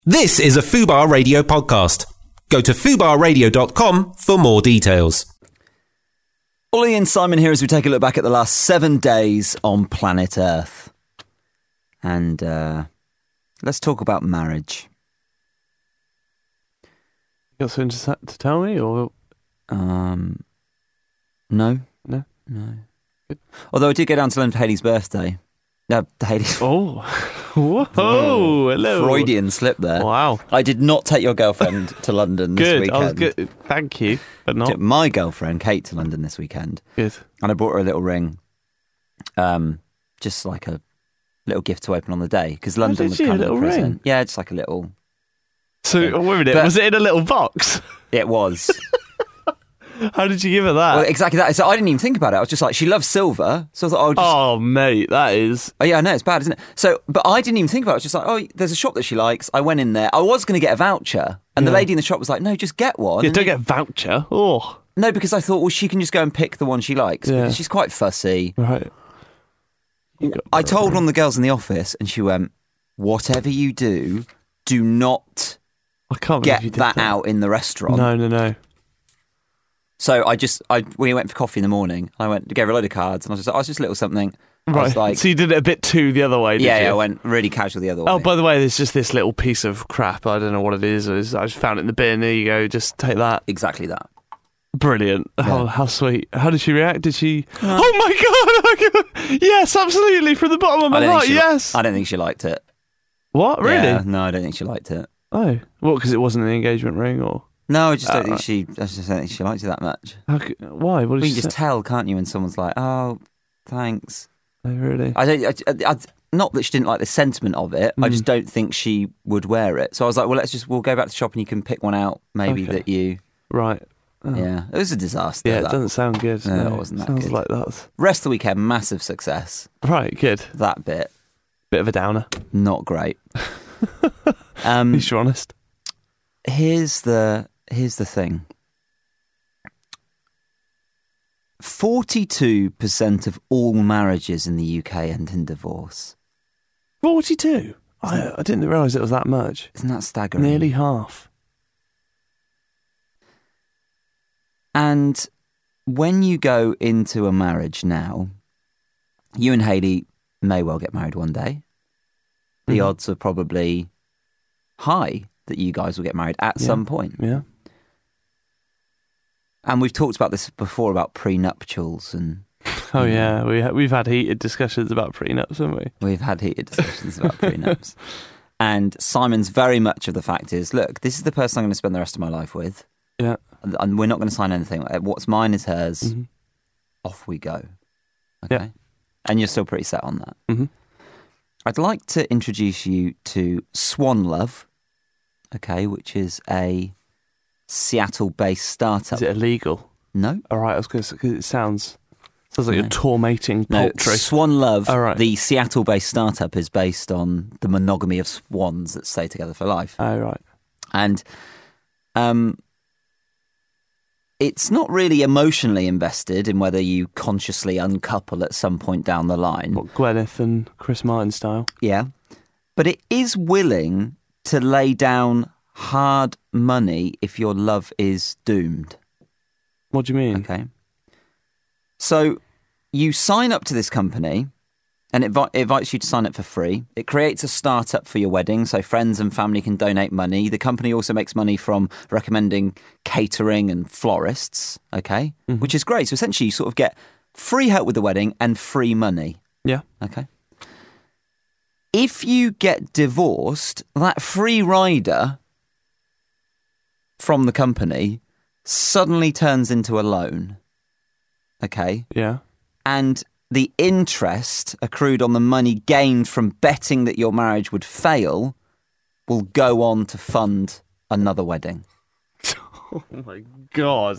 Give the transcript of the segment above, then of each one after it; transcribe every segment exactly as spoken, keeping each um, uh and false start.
This is a Fubar Radio podcast. Go to fubar radio dot com for more details. Ollie and Simon here as we take a look back at the last seven days on planet Earth. And uh, let's talk about marriage. You got something to, to tell me, or...? Um, no. No? No. Good. Although I did go down to London for Hayley's birthday. No, Hayley's... Oh, whoa, hello. Freudian slip there. Wow. I did not take your girlfriend to London this Good, weekend. I was good. Thank you, but not. Took my girlfriend, Kate, to London this weekend. Good. And I bought her a little ring. Um, just like a little gift to open on the day. Because London did was you? kind A of a little present. ring? Yeah, just like a little... So, Yeah. wait a minute, But- was it in a little box? It was. How did you give her that? Well, exactly that. So I didn't even think about it. I was just like, she loves silver. So I thought, oh, just... Oh, mate, that is... Oh, yeah, I know, it's bad, isn't it? So, but I didn't even think about it. I was just like, oh, there's a shop that she likes. I went in there. I was going to get a voucher. And the Yeah. lady in the shop was like, no, just get one. You And don't then- get a voucher. Oh, No, because I thought, well, she can just go and pick the one she likes. Yeah. Because she's quite fussy. right. You got- I told one of the girls in the office, and she went, whatever you do, do not I can't believe get you did that, that out in the restaurant. No, no, no. So I just, I we went for coffee in the morning. I went, gave her a load of cards, and I was just like, oh, it's just a little something. I Right. was like, So you did it a bit too the other way, did yeah, you? yeah, I went really casual the other way. Oh, by the way, there's just this little piece of crap. I don't know what it is. It's- I just found it in the bin. There you go. Just take that. Exactly that. Brilliant. How, Yeah. how sweet. How did she react? Did she... Oh, my God. Yes, absolutely. From the bottom of I my don't heart, think she, yes. I don't think she liked it. What? Really? Yeah, no, I don't think she liked it. Oh. What, because it wasn't an engagement ring, or... No, I just don't Uh, think she. I just don't think she liked it that much. How, c- why? What did Well, she you just say? tell, can't you? When someone's like, "Oh, thanks." Oh, really? I don't. I, I, I, not that she didn't like the sentiment of it. I Mm. just don't think she would wear it. So I was like, "Well, let's just we'll go back to the shop and you can pick one out. Maybe Okay. that you." Right. Oh. Yeah, it was a disaster. Yeah, it that. doesn't sound good. No, No, it wasn't that Sounds good. like that's... Rest of the weekend, massive success. Right, good. That bit, Bit of a downer. not great. At um, least you're honest. here's the here's the thing. Forty-two percent of all marriages in the U K end in divorce. forty-two? I, I didn't realise it was that much. Isn't that staggering? Nearly half. And when you go into a marriage now, you and Hayley may well get married one day. The Mhm. odds are probably high that you guys will get married at Yeah. some point. Yeah. And we've talked about this before about prenuptials, and Oh, yeah. We ha- we've had heated discussions about prenups, haven't we? we've had heated discussions about prenups. And Simon's very much of the fact is, look, this is the person I'm going to spend the rest of my life with. Yeah. And we're not going to sign anything. What's mine is hers. Mhm. Off we go. Okay? Yeah. And you're still pretty set on that. Mhm. I'd like to introduce you to Swan Love, okay, which is a Seattle-based startup. Is it illegal? No? All right, I was going to say, 'cause it sounds, sounds like No. you're tormenting No, poultry. Swan Love, Oh, right. the Seattle-based startup, is based on the monogamy of swans that stay together for life. Oh, right. And um, it's not really emotionally invested in whether you consciously uncouple at some point down the line. What, Gwyneth and Chris Martin style? Yeah. But it is willing to lay down hard money if your love is doomed. What do you mean? Okay. So you sign up to this company and it, vi- it invites you to sign up for free. It creates a startup for your wedding, so friends and family can donate money. The company also makes money from recommending catering and florists, okay, Mhm. which is great. So essentially you sort of get free help with the wedding and free money, Yeah. okay? If you get divorced, that free rider from the company suddenly turns into a loan, okay? Yeah. And the interest accrued on the money gained from betting that your marriage would fail will go on to fund another wedding. Oh, my God.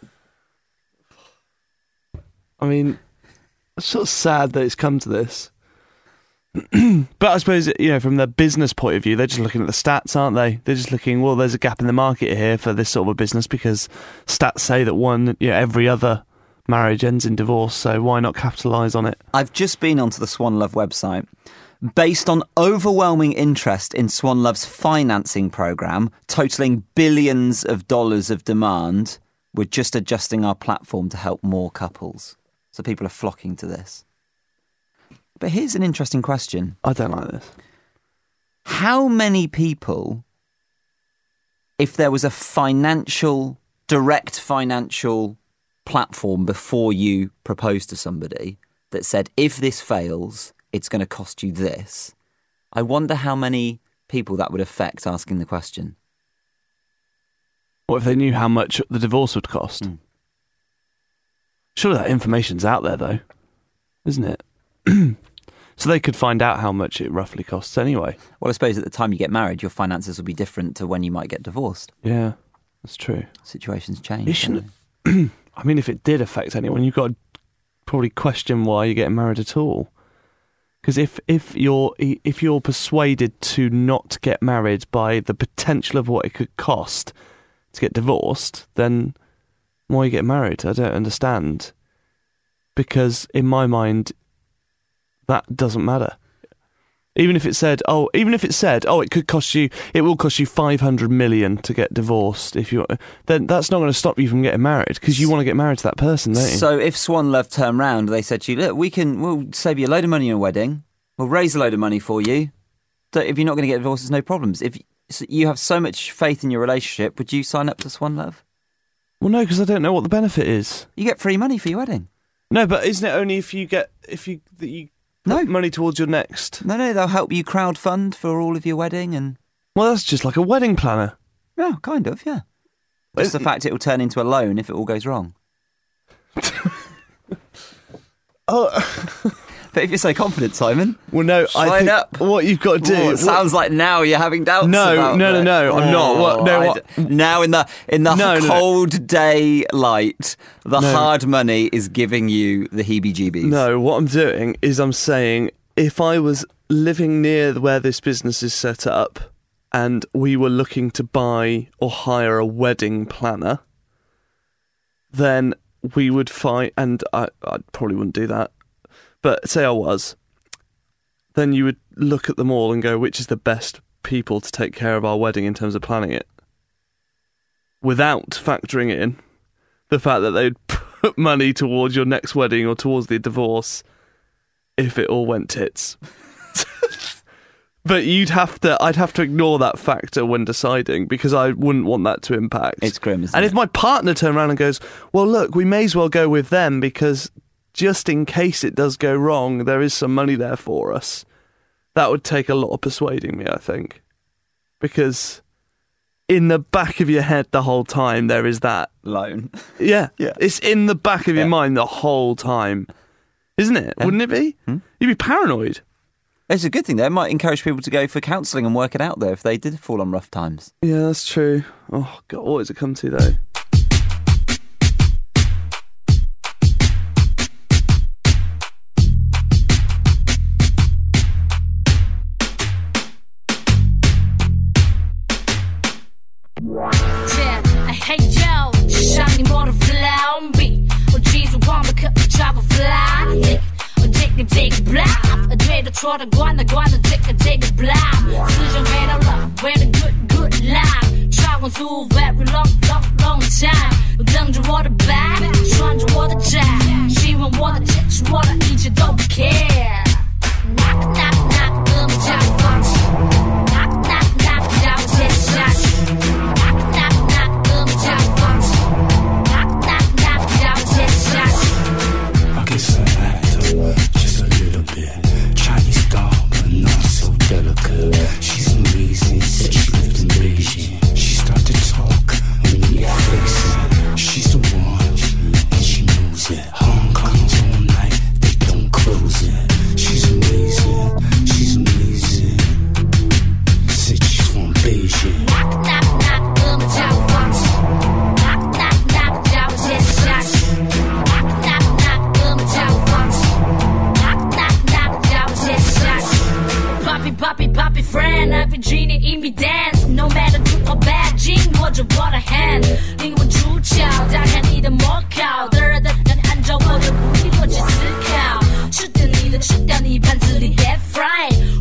I mean, it's sort of sad that it's come to this. But I suppose, you know, from the business point of view, they're just looking at the stats, aren't they? They're just looking, well, there's a gap in the market here for this sort of a business because stats say that one, you know, every other marriage ends in divorce, so why not capitalise on it? I've just been onto the Swan Love website. Based on overwhelming interest in Swan Love's financing programme, totalling billions of dollars of demand, we're just adjusting our platform to help more couples. So people are flocking to this. But here's an interesting question. I don't like this. How many people, if there was a financial, direct financial platform before you proposed to somebody that said, if this fails, it's going to cost you this, I wonder how many people that would affect asking the question. What if they knew how much the divorce would cost? Mm. Surely that information's out there, though, isn't it? So they could find out how much it roughly costs anyway. Well, I suppose at the time you get married, your finances will be different to when you might get divorced. Yeah, that's true. Situations change. It shouldn't. I mean, if it did affect anyone, you've got to probably question why you're getting married at all. Because if if you're if you're persuaded to not get married by the potential of what it could cost to get divorced, then why you get married? I don't understand. Because in my mind, that doesn't matter. Even if it said, oh, even if it said, oh, it could cost you, it will cost you five hundred million to get divorced. If you, then that's not going to stop you from getting married because you want to get married to that person, don't you? So if Swan Love turned round, they said to you, look, we can, we'll save you a load of money on your wedding. We'll raise a load of money for you. So if you're not going to get divorced, there's no problems. If you have so much faith in your relationship, would you sign up to Swan Love? Well, no, because I don't know what the benefit is. You get free money for your wedding. No, but isn't it only if you get if you that you put no money towards your next? No, no, they'll help you crowdfund for all of your wedding and. Well, that's just like a wedding planner. Yeah, kind of. Yeah. Just the fact it will turn into a loan if it all goes wrong. Oh. But if you're so confident, Simon, well, no, sign I think up. What you've got to do. Ooh, it what, sounds like now you're having doubts. No, about no, no, no, I'm oh, not. What, no, what? D- now in the in the no, cold no. day light, the no. hard money is giving you the heebie-jeebies. No, what I'm doing is I'm saying if I was living near where this business is set up, and we were looking to buy or hire a wedding planner, then we would find, and I, I probably wouldn't do that, but say I was, then you would look at them all and go, which is the best people to take care of our wedding in terms of planning it? Without factoring in the fact that they'd put money towards your next wedding or towards the divorce if it all went tits. But you'd have to, I'd have to ignore that factor when deciding because I wouldn't want that to impact. It's grim, isn't and it? if my partner turned around and goes, well, look, we may as well go with them because just in case it does go wrong, there is some money there for us. That would take a lot of persuading me, I think. Because in the back of your head the whole time, there is that loan. Yeah. Yeah. It's in the back of your yeah. mind the whole time. Isn't it? Yeah. Wouldn't it be? Hmm? You'd be paranoid. It's a good thing, though. It might encourage people to go for counselling and work it out, though, if they did fall on rough times. Yeah, that's true. Oh, God, what does it come to, though? Try to go on the go on the take a take a blind. Such a man of love, wear a good good life. Travel through very long long long time. 等着我的 back， 穿着我的 jack， 希望我的结束我的一切都不 care。knock knock knock， 哥们叫我放弃。knock knock knock， 让我接着下去。knock knock knock， 哥们叫我放弃。knock knock knock， 让我接着下去。I guess I have to just a little bit. Chinese doll, but not so delicate. She's amazing, said she lived in Beijing. She started to talk, I mean, your face. She's the one, and she knows it. Hong Kong's all night, they don't close it. She's amazing, she's amazing. Said she's from Beijing. Knock, knock, knock, 哥们叫我放弃。Knock, knock, knock, 叫我接着下去。Knock, knock, knock, 哥们叫我放弃。Knock, knock, knock, 叫我接着下去。Poppy, poppy, poppy friend, every genie in me dance. No matter good or bad, 紧握着我的 hand， 灵魂出窍，打开你的魔考，的人的让你按照我的鼓励逻辑思考，吃掉你的，吃掉你盘子里 get fried。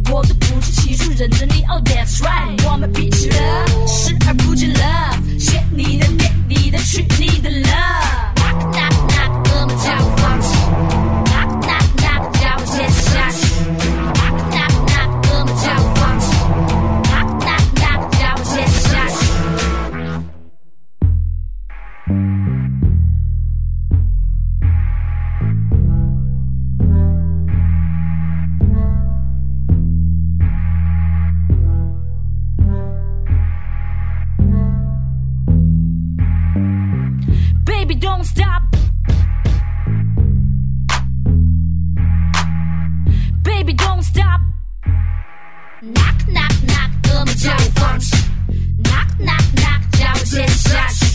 don't stop. Baby, don't stop. Knock, knock, knock, 음을 잘 punch. Knock, knock, knock, 자우진 샷.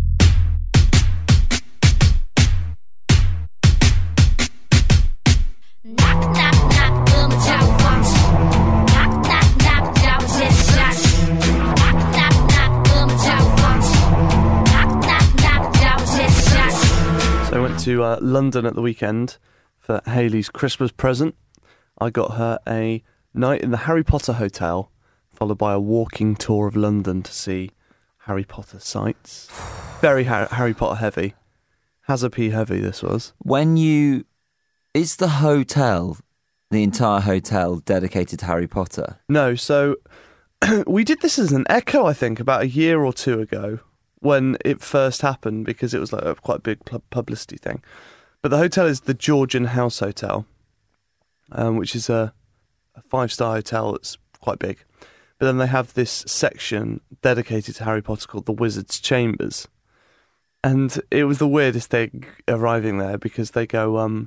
Knock, knock, knock, 음을 잘 punch. Knock, knock, knock, 자우진 샷. Knock, knock, knock, 음을 잘 punch. Knock, knock, knock, 자우진 샷. So I went to uh, London at the weekend for Hayley's Christmas present. I got her a night in the Harry Potter Hotel, followed by a walking tour of London to see Harry Potter sites. Very Har- Harry Potter heavy. Hazard P heavy this was. When you... Is the hotel, the entire hotel, dedicated to Harry Potter? No, so we did this as an Echo, I think, about a year or two ago when it first happened, because it was like a quite big pu- publicity thing. But the hotel is the Georgian House Hotel, um, which is a, a five-star hotel that's quite big. But then they have this section dedicated to Harry Potter called the Wizard's Chambers. And it was the weirdest thing arriving there, because they go, um,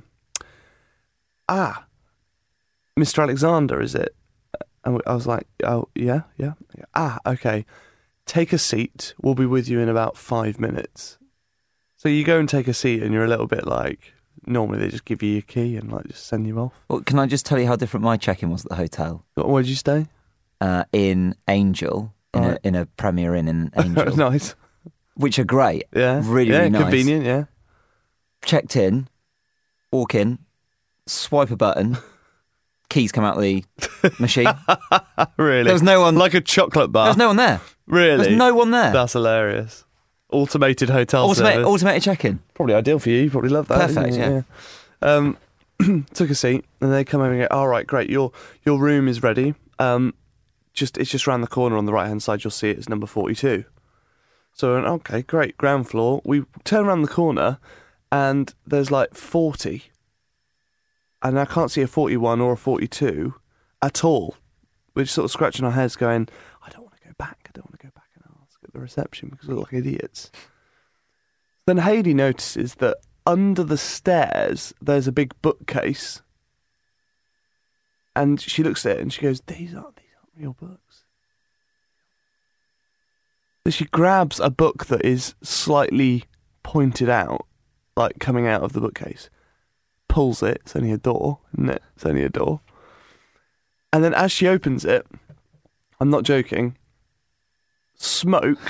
ah, Mister Alexander, is it? And I was like, oh, yeah, yeah. Ah, okay. Take a seat. We'll be with you in about five minutes. So you go and take a seat and you're a little bit like, normally they just give you your key and like just send you off. Well, can I just tell you how different my check-in was at the hotel? Where did you stay? Uh, in Angel, in, Right. a, in a Premier Inn in Angel, Nice. which are great. Yeah. Really, yeah, really nice. convenient, yeah. Checked in, walk in, swipe a button, keys come out the machine. Really? There was no one. Like a chocolate bar. There was no one there. Really? There was no one there. That's hilarious. Automated hotel Automated, service. automated check-in. Probably ideal for you. You probably love that. Perfect, isn't it? yeah. Um, took a seat, and they come over and go, all right, great, your your room is ready. Um, just It's just round the corner on the right-hand side. You'll see it. It's number forty-two. So, I went, okay, great, ground floor. We turn around the corner, and there's like forty. And I can't see a forty-one or a forty-two at all. We're just sort of scratching our heads going, I don't want to go back. I don't want to go back and ask at the reception because we look like idiots. Then Hayley notices that under the stairs, there's a big bookcase. And she looks at it and she goes, these aren't, these aren't real books. So she grabs a book that is slightly pointed out, like coming out of the bookcase. Pulls it, it's only a door, isn't it? It's only a door. And then as she opens it, I'm not joking, smoke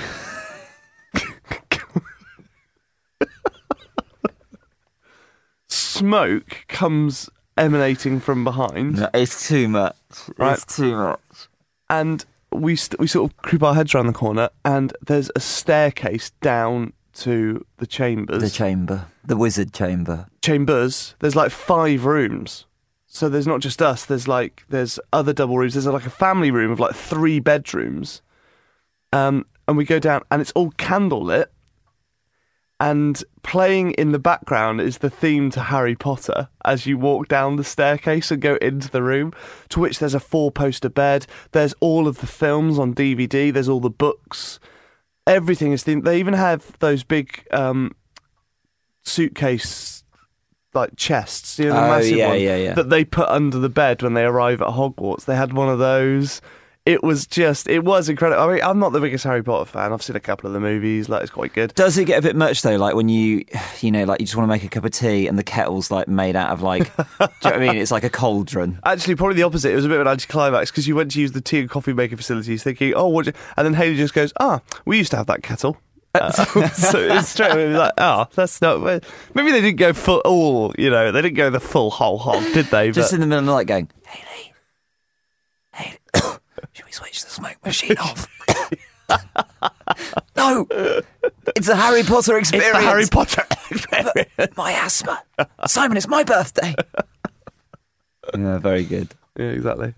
smoke comes emanating from behind. No, it's too much. Right. It's too much. And we st- we sort of creep our heads around the corner, and there's a staircase down to the chambers. The chamber. The wizard chamber. Chambers. There's like five rooms. So there's not just us, there's like, there's other double rooms. There's like a family room of like three bedrooms. Um, and we go down and it's all candlelit. And playing in the background is the theme to Harry Potter as you walk down the staircase and go into the room, to which there's a four-poster bed. There's all of the films on D V D. There's all the books. Everything is themed. They even have those big um, suitcase like chests, you know, the Oh, massive yeah, one yeah, yeah. that they put under the bed when they arrive at Hogwarts. They had one of those. It was just, it was incredible. I mean, I'm not the biggest Harry Potter fan. I've seen a couple of the movies. Like, it's quite good. Does it get a bit much though? Like when you, you know, like you just want to make a cup of tea and the kettle's like made out of like, do you know what I mean? It's like a cauldron. Actually, probably the opposite. It was a bit of an anticlimax because you went to use the tea and coffee making facilities thinking, oh, what? And then Hayley just goes, ah, we used to have that kettle. Uh, so it's straight away like, oh, that's not. Maybe they didn't go full all, you know, they didn't go the full whole hog, did they? Just But in the middle of the night going, Hayley, Hayley, should we switch the smoke machine off? No, it's a Harry Potter experience. it's the Harry Potter experience. My asthma. Simon, it's my birthday. Yeah, very good. Yeah, exactly.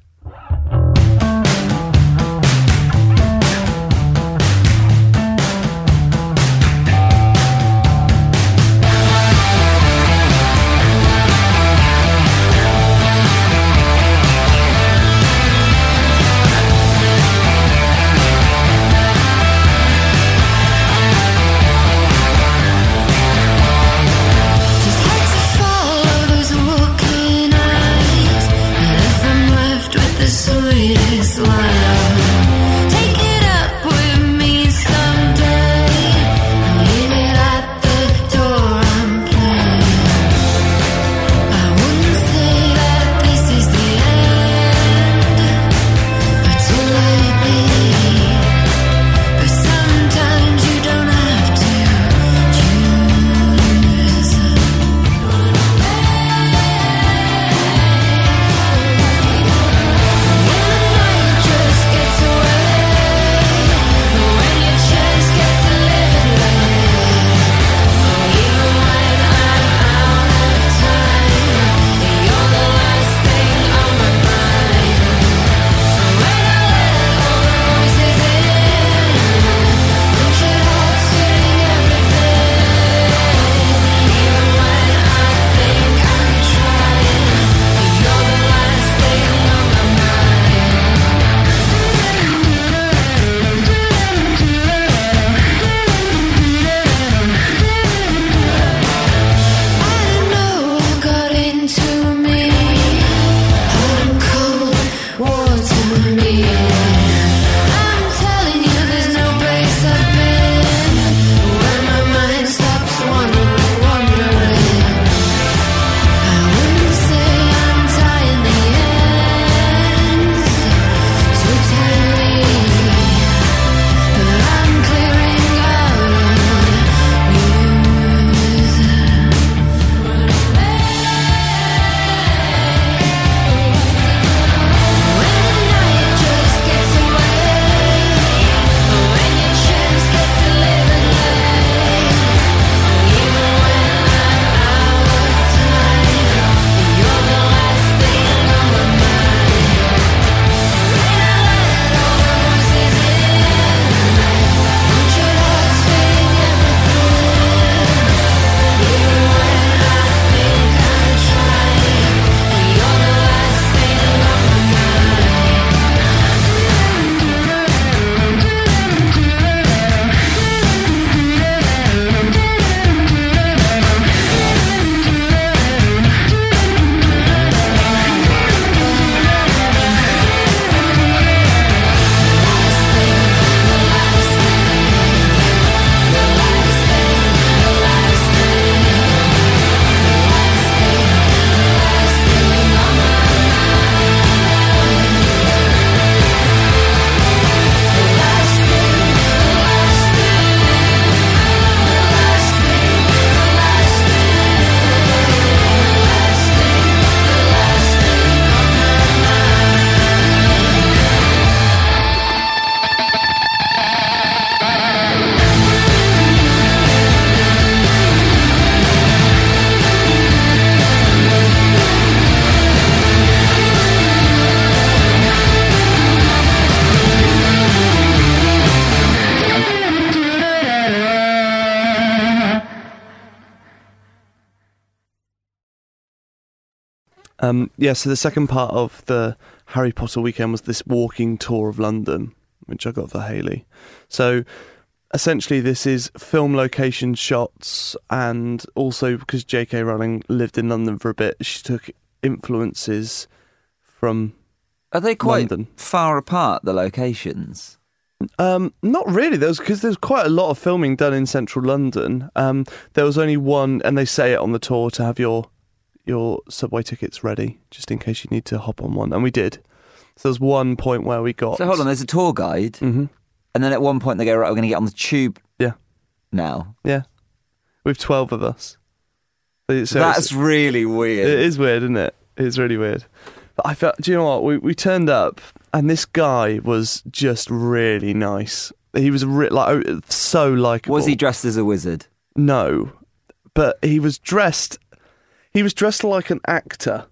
Um, yeah, so the second part of the Harry Potter weekend was this walking tour of London, which I got for Hayley. So essentially this is film location shots, and also because J K Rowling lived in London for a bit, she took influences from Are they quite London. far apart, the locations? Um, not really. There was because there's quite a lot of filming done in central London. Um, there was only one, and they say it on the tour to have your your subway tickets ready, just in case you need to hop on one, and we did. So there's one point where we got. So hold on, there's a tour guide, hmm and then at one point they go, right, we're going to get on the tube. Yeah. Now Yeah, with twelve of us. So that's it's- really weird. It is weird, isn't it? It's really weird. But I felt. Do you know what? We we turned up, and this guy was just really nice. He was re- like so likable. Was he dressed as a wizard? No, but he was dressed. He was dressed like an actor.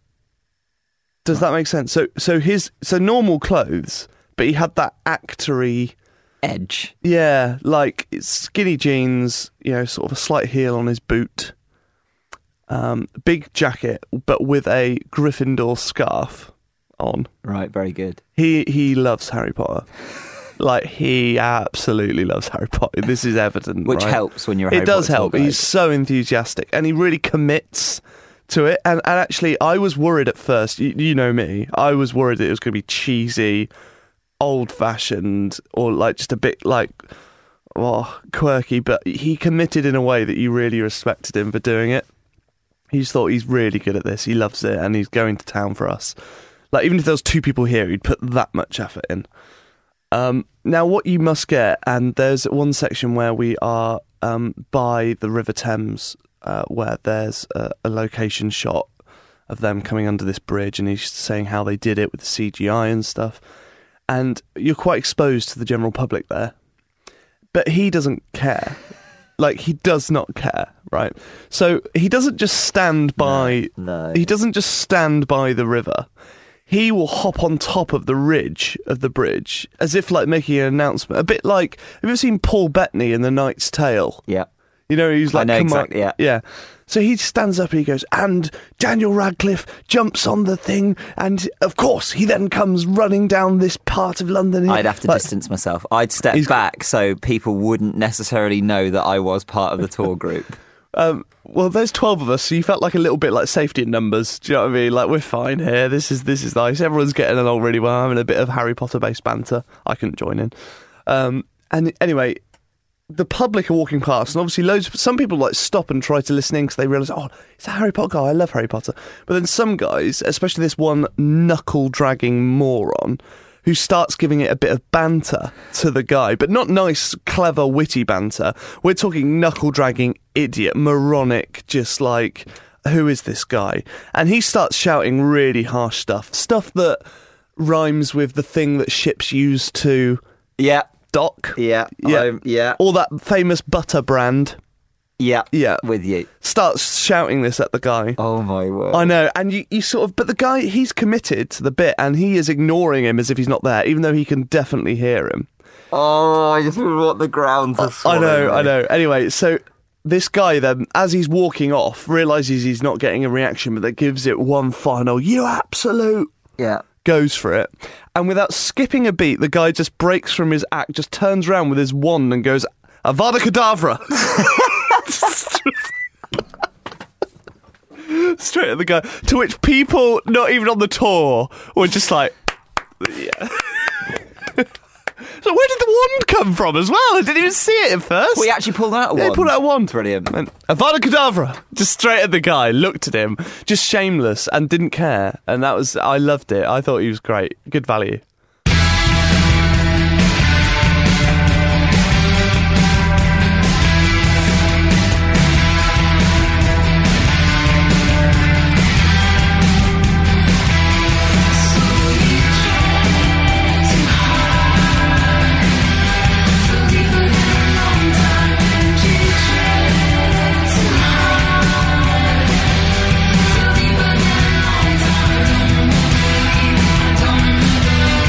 Does that make sense? So, so his so normal clothes, but he had that actory. Edge. Yeah, like skinny jeans. You know, sort of a slight heel on his boot. Um, big jacket, but with a Gryffindor scarf on. Right, very good. He he loves Harry Potter. Like, he absolutely loves Harry Potter. This is evident, Which right? helps when you're a Harry It does Potter help. tour guide. He's so enthusiastic, and he really commits to it. And, and actually, I was worried at first. You, you know me. I was worried that it was going to be cheesy, old-fashioned, or like just a bit like oh, quirky. But he committed in a way that you really respected him for doing it. He just thought he's really good at this. He loves it, and he's going to town for us. Like, even if there was two people here, he'd put that much effort in. Um, now, what you must get, and there's one section where we are um, by the River Thames, uh, where there's a, a location shot of them coming under this bridge, and he's saying how they did it with the C G I and stuff. And you're quite exposed to the general public there. But he doesn't care. Like, he does not care, right? So he doesn't just stand by... No. He doesn't just stand by the river. He will hop on top of the ridge of the bridge, as if, like, making an announcement. A bit like... Have you ever seen Paul Bettany in The Knight's Tale? Yeah. You know, he's like... I know "Come on." exactly, yeah. Yeah. So he stands up and he goes, and Daniel Radcliffe jumps on the thing, and, of course, he then comes running down this part of London. I'd have to Like, distance myself. I'd step He's- back so people wouldn't necessarily know that I was part of the tour group. Um, well, there's twelve of us, so you felt like a little bit like safety in numbers. Do you know what I mean? Like, we're fine here. This is this is nice. Everyone's getting along really well, having a bit of Harry Potter-based banter. I couldn't join in. Um, and anyway, the public are walking past, and obviously loads. Some people like stop and try to listen in because they realise, oh, it's a Harry Potter guy. I love Harry Potter. But then some guys, especially this one knuckle-dragging moron, who starts giving it a bit of banter to the guy, but not nice, clever, witty banter. We're talking knuckle-dragging idiot, moronic, just like, who is this guy? And he starts shouting really harsh stuff, stuff that rhymes with the thing that ships use to Yeah. dock. Yeah. Yeah. I'm- yeah. Or that famous butter brand. Yeah. Yeah. With you. Starts shouting this at the guy. Oh, my word. I know, and you, you sort of, but the guy, he's committed to the bit, and he is ignoring him as if he's not there, even though he can definitely hear him. Oh, I just want the ground to I swallow know, me. I know. Anyway, so this guy then, as he's walking off, realises he's not getting a reaction, but that gives it one final, you absolute, Yeah. goes for it. And without skipping a beat, the guy just breaks from his act, just turns around with his wand and goes, Avada Kedavra! Straight at the guy. To which people, not even on the tour, were just like, yeah. So where did the wand come from as well? I didn't even see it at first. We actually pulled out a Yeah, wand. he pulled out a wand. Brilliant. And Avada Kedavra. Just straight at the guy, looked at him, just shameless and didn't care. And that was, I loved it. I thought he was great. Good value. Don't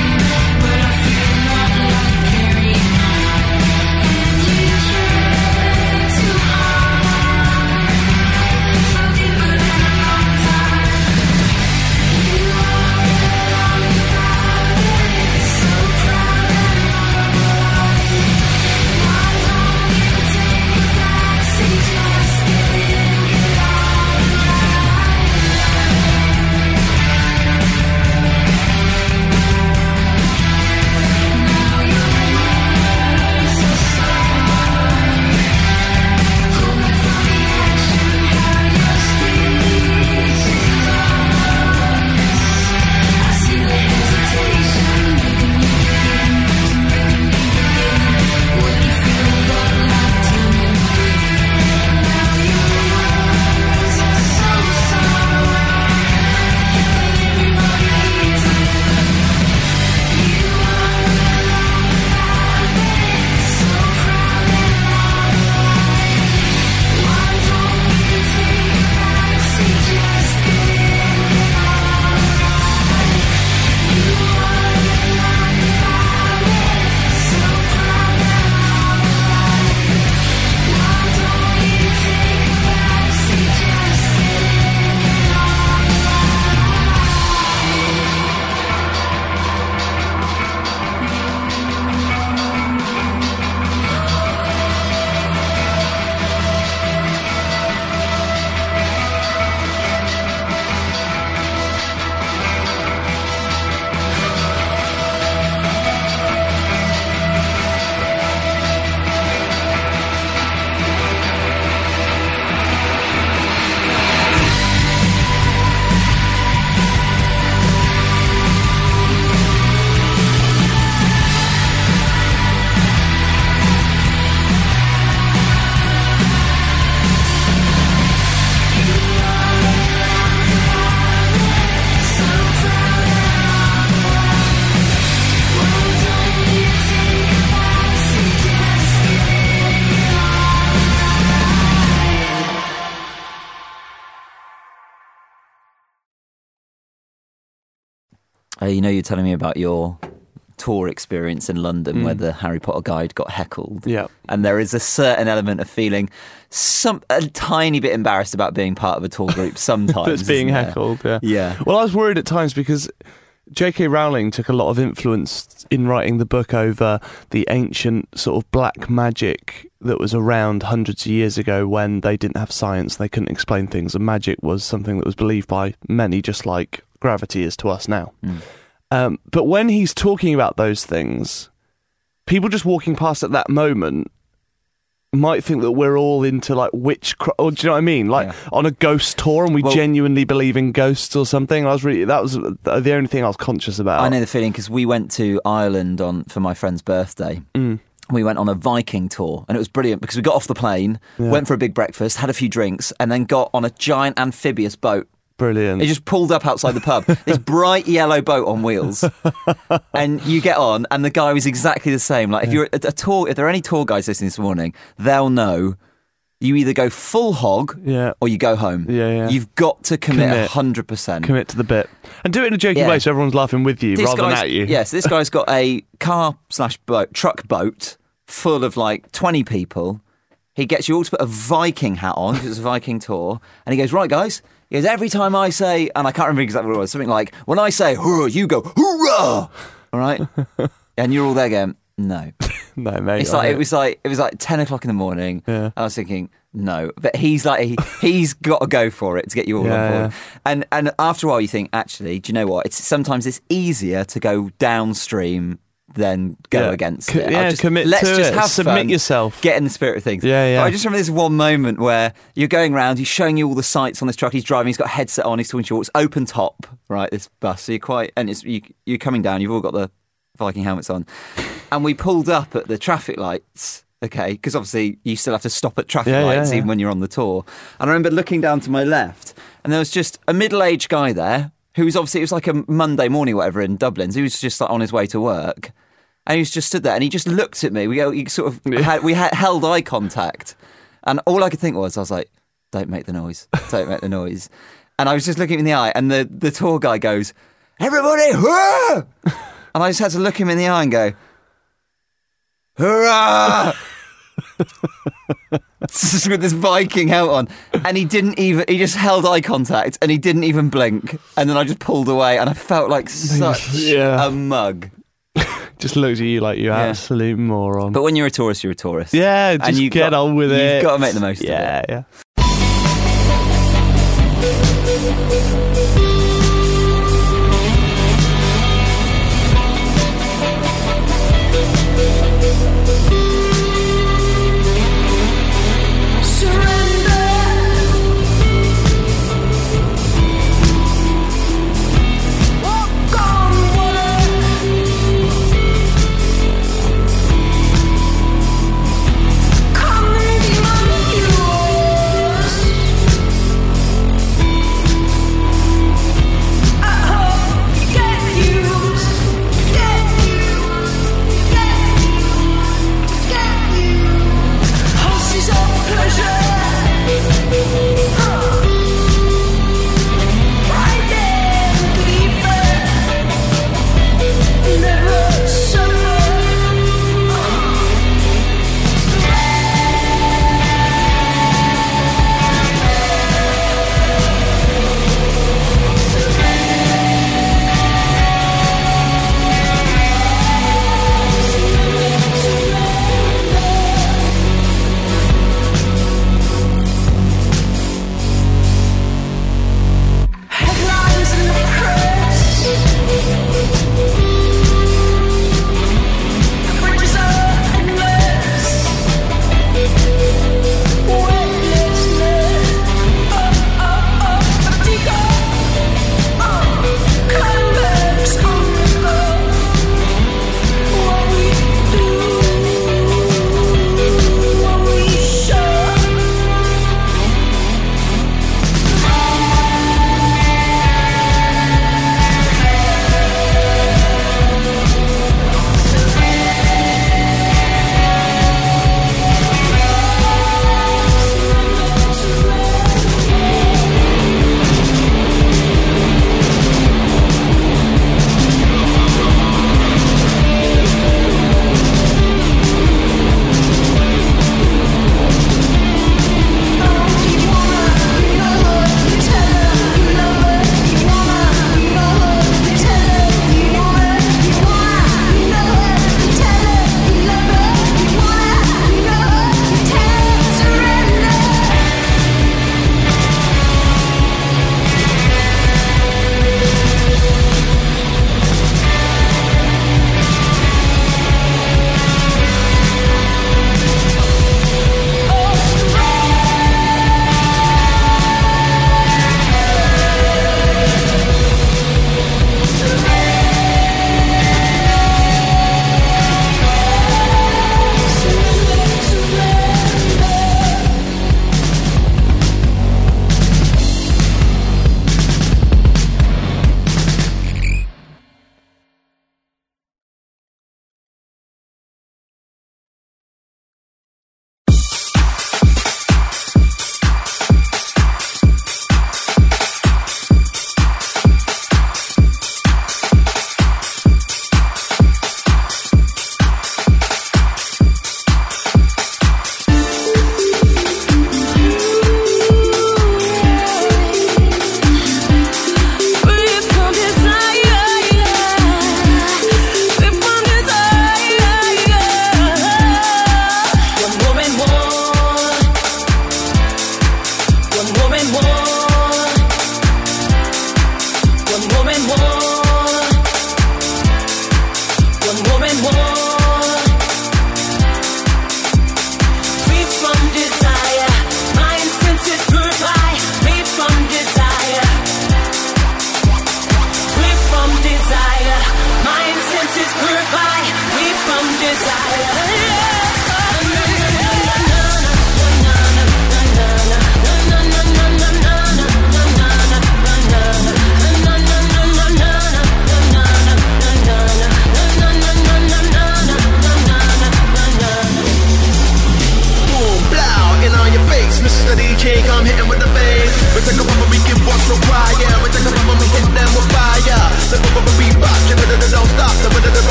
Uh, you know, you're telling me about your tour experience in London Mm. where the Harry Potter guide got heckled. Yeah. And there is a certain element of feeling some a tiny bit embarrassed about being part of a tour group sometimes. That's being isn't there? heckled. Yeah. Yeah. Well, I was worried at times because J K Rowling took a lot of influence in writing the book over the ancient sort of black magic that was around hundreds of years ago when they didn't have science, they couldn't explain things, and magic was something that was believed by many, just like gravity is to us now. Mm. Um, but when he's talking about those things, people just walking past at that moment might think that we're all into like witchcraft, or do you know what I mean? Like Yeah. on a ghost tour, and we Well- genuinely believe in ghosts or something. I was really that was the only thing I was conscious about. I know the feeling because we went to Ireland on for my friend's birthday. Mm. We went on a Viking tour and it was brilliant because we got off the plane, Yeah. went for a big breakfast, had a few drinks, and then got on a giant amphibious boat. Brilliant. It just pulled up outside the pub. This bright yellow boat on wheels, and you get on, and the guy was exactly the same. Like if you're at a tour, if there are any tour guides listening this morning, they'll know. You either go full hog, Yeah. or you go home. Yeah, yeah. You've got to commit Commit. a hundred percent. Commit to the bit and do it in a joking Yeah. way, so everyone's laughing with you This rather than guy's- at you. Yes, this guy's got a car slash boat, truck boat full of like twenty people. He gets you all to put a Viking hat on because it's a Viking tour. And he goes, right, guys. He goes, every time I say, and I can't remember exactly what it was, something like, when I say hurrah, you go, hurrah! All right? And you're all there going, no. No, mate. It's I- like, it was like, it was like ten o'clock in the morning. Yeah. I was thinking, no. But he's like, he, he's got to go for it to get you all Yeah, on board. yeah. And, and after a while, you think, actually, do you know what? It's sometimes it's easier to go downstream than go Yeah. against Co- it. yeah, I'll just, commit let's to just it. have Submit fun, yourself. Get in the spirit of things. Yeah, yeah. But I just remember this one moment where you're going around, he's showing you all the sights on this truck, he's driving, he's got a headset on, he's talking to you, it's open top, right, this bus. So you're quite, and it's, you, you're coming down, you've all got the Viking helmets on. And we pulled up at the traffic lights, okay, because obviously you still have to stop at traffic Yeah, yeah, lights yeah. even when you're on the tour. And I remember looking down to my left, and there was just a middle-aged guy there who was obviously, it was like a Monday morning or whatever in Dublin, so he was just like on his way to work. And he was just stood there, and he just looked at me. We go, he sort of had, we had, held eye contact, and all I could think was, I was like, "Don't make the noise, don't make the noise." And I was just looking him in the eye, and the, the tour guy goes, "Everybody, hurrah!" And I just had to look him in the eye and go, "Hurrah!" Just with this Viking helmet on, and he didn't even. He just held eye contact, and he didn't even blink. And then I just pulled away, and I felt like such Yeah. a mug. Just looked at you like you Yeah. absolute moron. But when you're a tourist, you're a tourist. yeah, just and you get got, on with you've it. You've got to make the most yeah, of it. Yeah,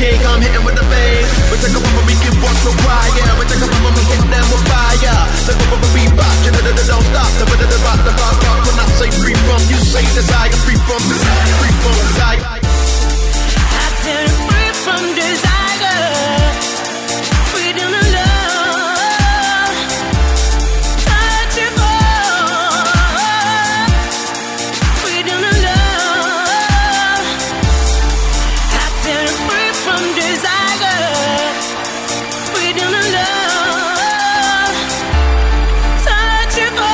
cake, I'm hitting with the bass. We take a bumper, we can walk the wire. We take a bumper, we hit them with fire. The bumper, we rock, you know, don't stop. The bumper, the rock, the rock, rock. When I say free from, you say desire. Free from desire, free from desire. I said free from desire. Freedom to love. Touchable. Freedom to love. I said free from desire. Freedom to love. Touchable.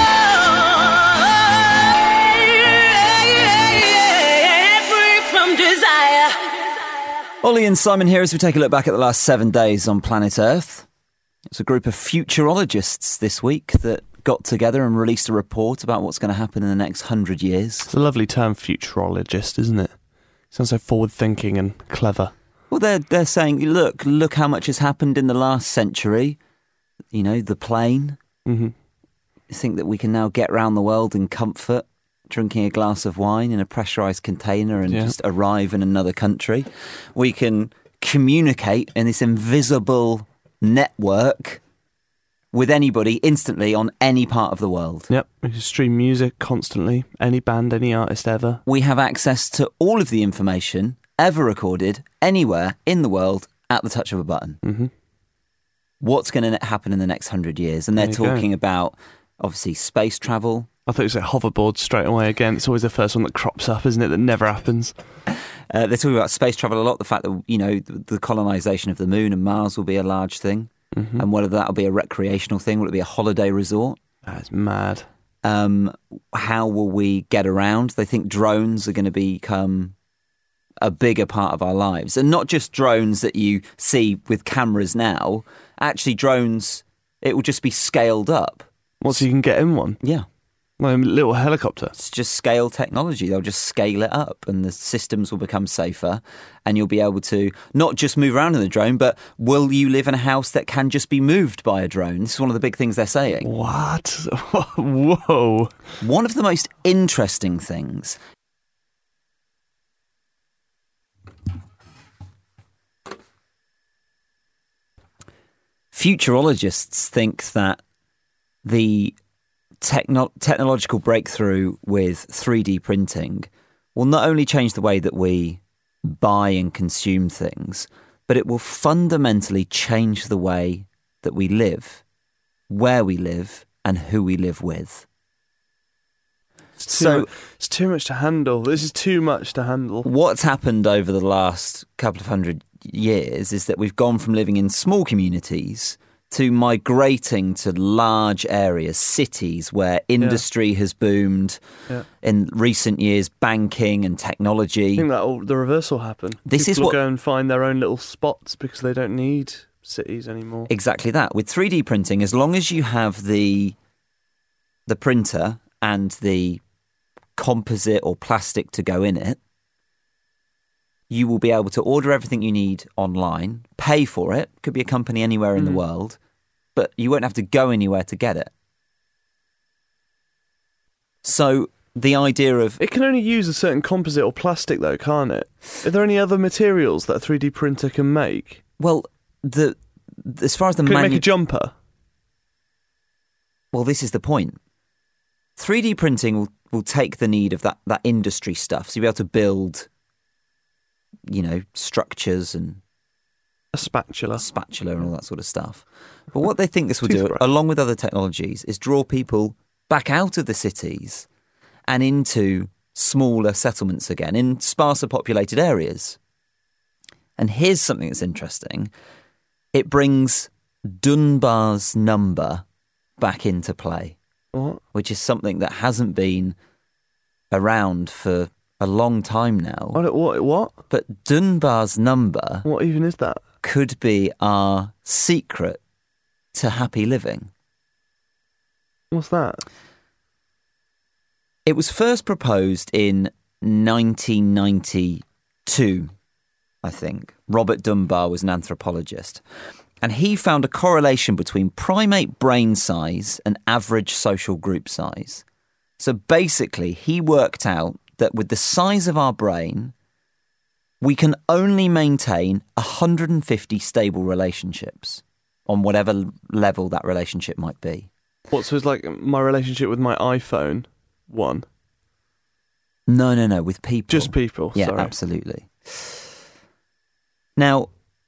Free from desire. Ollie and Simon here as we take a look back at the last seven days on planet Earth. It's a group of futurologists this week that got together and released a report about what's going to happen in the next hundred years. It's a lovely term, futurologist, isn't it? Sounds so forward-thinking and clever. Well, they're they're saying, look, look how much has happened in the last century. You know, the plane. Mm-hmm. You think that we can now get around the world in comfort, drinking a glass of wine in a pressurised container and Yeah. just arrive in another country. We can communicate in this invisible network with anybody instantly on any part of the world. Yep, we can stream music constantly, any band, any artist ever. We have access to all of the information ever recorded anywhere in the world at the touch of a button. Mm-hmm. What's going to happen in the next hundred years? And they're There you go. talking about, obviously, space travel. I thought it was like hoverboards straight away again. It's always the first one that crops up, isn't it? That never happens. Uh, they're talking about space travel a lot, the fact that, you know, the, the colonisation of the moon and Mars will be a large thing. Mm-hmm. And whether that'll be a recreational thing, will it be a holiday resort? That's mad. Um, how will we get around? They think drones are going to become a bigger part of our lives. And not just drones that you see with cameras now. Actually, drones, it will just be scaled up. What, so you can get in one? Yeah. Like a little helicopter? It's just scale technology. They'll just scale it up and the systems will become safer and you'll be able to not just move around in the drone, but will you live in a house that can just be moved by a drone? This is one of the big things they're saying. What? Whoa. One of the most interesting things futurologists think that the techno- technological breakthrough with three D printing will not only change the way that we buy and consume things, but it will fundamentally change the way that we live, where we live, and who we live with. It's too, So- mu- it's too much to handle. This is too much to handle. What's happened over the last couple of hundred years is that we've gone from living in small communities to migrating to large areas, cities where industry has boomed. Yeah. In recent years, banking and I technology. think that all, the reverse will happen. This People is will what- go and find their own little spots because they don't need cities anymore. Exactly that. With three D printing, as long as you have the the printer and the composite or plastic to go in it, you will be able to order everything you need online, pay for it, could be a company anywhere in the world, but you won't have to go anywhere to get it. So the idea of It can only use a certain composite or plastic, though, can't it? Are there any other materials that a three D printer can make? well, the as far as the Can it manu- make a jumper? well, this is the point. three D printing will, will take the need of that, that industry stuff, so you'll be able to build, you know, structures and A spatula. spatula and all that sort of stuff. But what they think this will do, Toothbrush. along with other technologies, is draw people back out of the cities and into smaller settlements again, in sparser populated areas. And here's something that's interesting. It brings Dunbar's number back into play, What? which is something that hasn't been around for a long time now. What? What? What? But Dunbar's number What even is that? could be our secret to happy living. What's that? It was first proposed in nineteen ninety-two, I think. Robert Dunbar was an anthropologist. And he found a correlation between primate brain size and average social group size. So basically, he worked out that with the size of our brain, we can only maintain one hundred fifty stable relationships on whatever level that relationship might be. What, so it's like my relationship with my iPhone, one? No, no, no, with people. Just people, Yeah, sorry. absolutely. Now,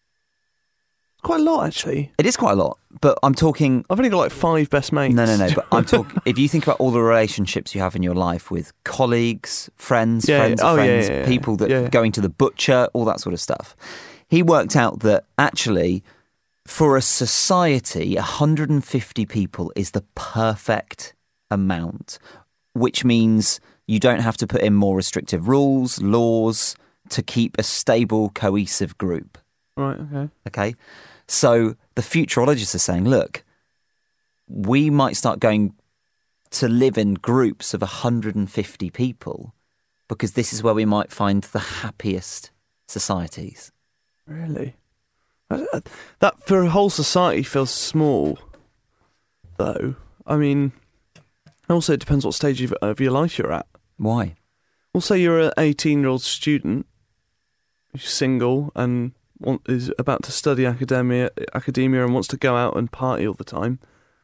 Quite a lot, actually. it is quite a lot, but I'm talking... I've only got like five best mates. No, no, no, but I'm talking... If you think about all the relationships you have in your life with colleagues, friends, Yeah, friends yeah. of Oh, yeah, friends, yeah, yeah. people that Yeah, yeah. going to the butcher, all that sort of stuff, he worked out that actually, for a society, one hundred fifty people is the perfect amount, which means you don't have to put in more restrictive rules, laws, to keep a stable, cohesive group. Right, okay. Okay? So the futurologists are saying, look, we might start going to live in groups of one hundred fifty people because this is where we might find the happiest societies. Really? That, that for a whole society feels small, though. I mean, also it depends what stage of, of your life you're at. Why? Well, say you're an eighteen-year-old student, who's single and want, is about to study academia, academia and wants to go out and party all the time,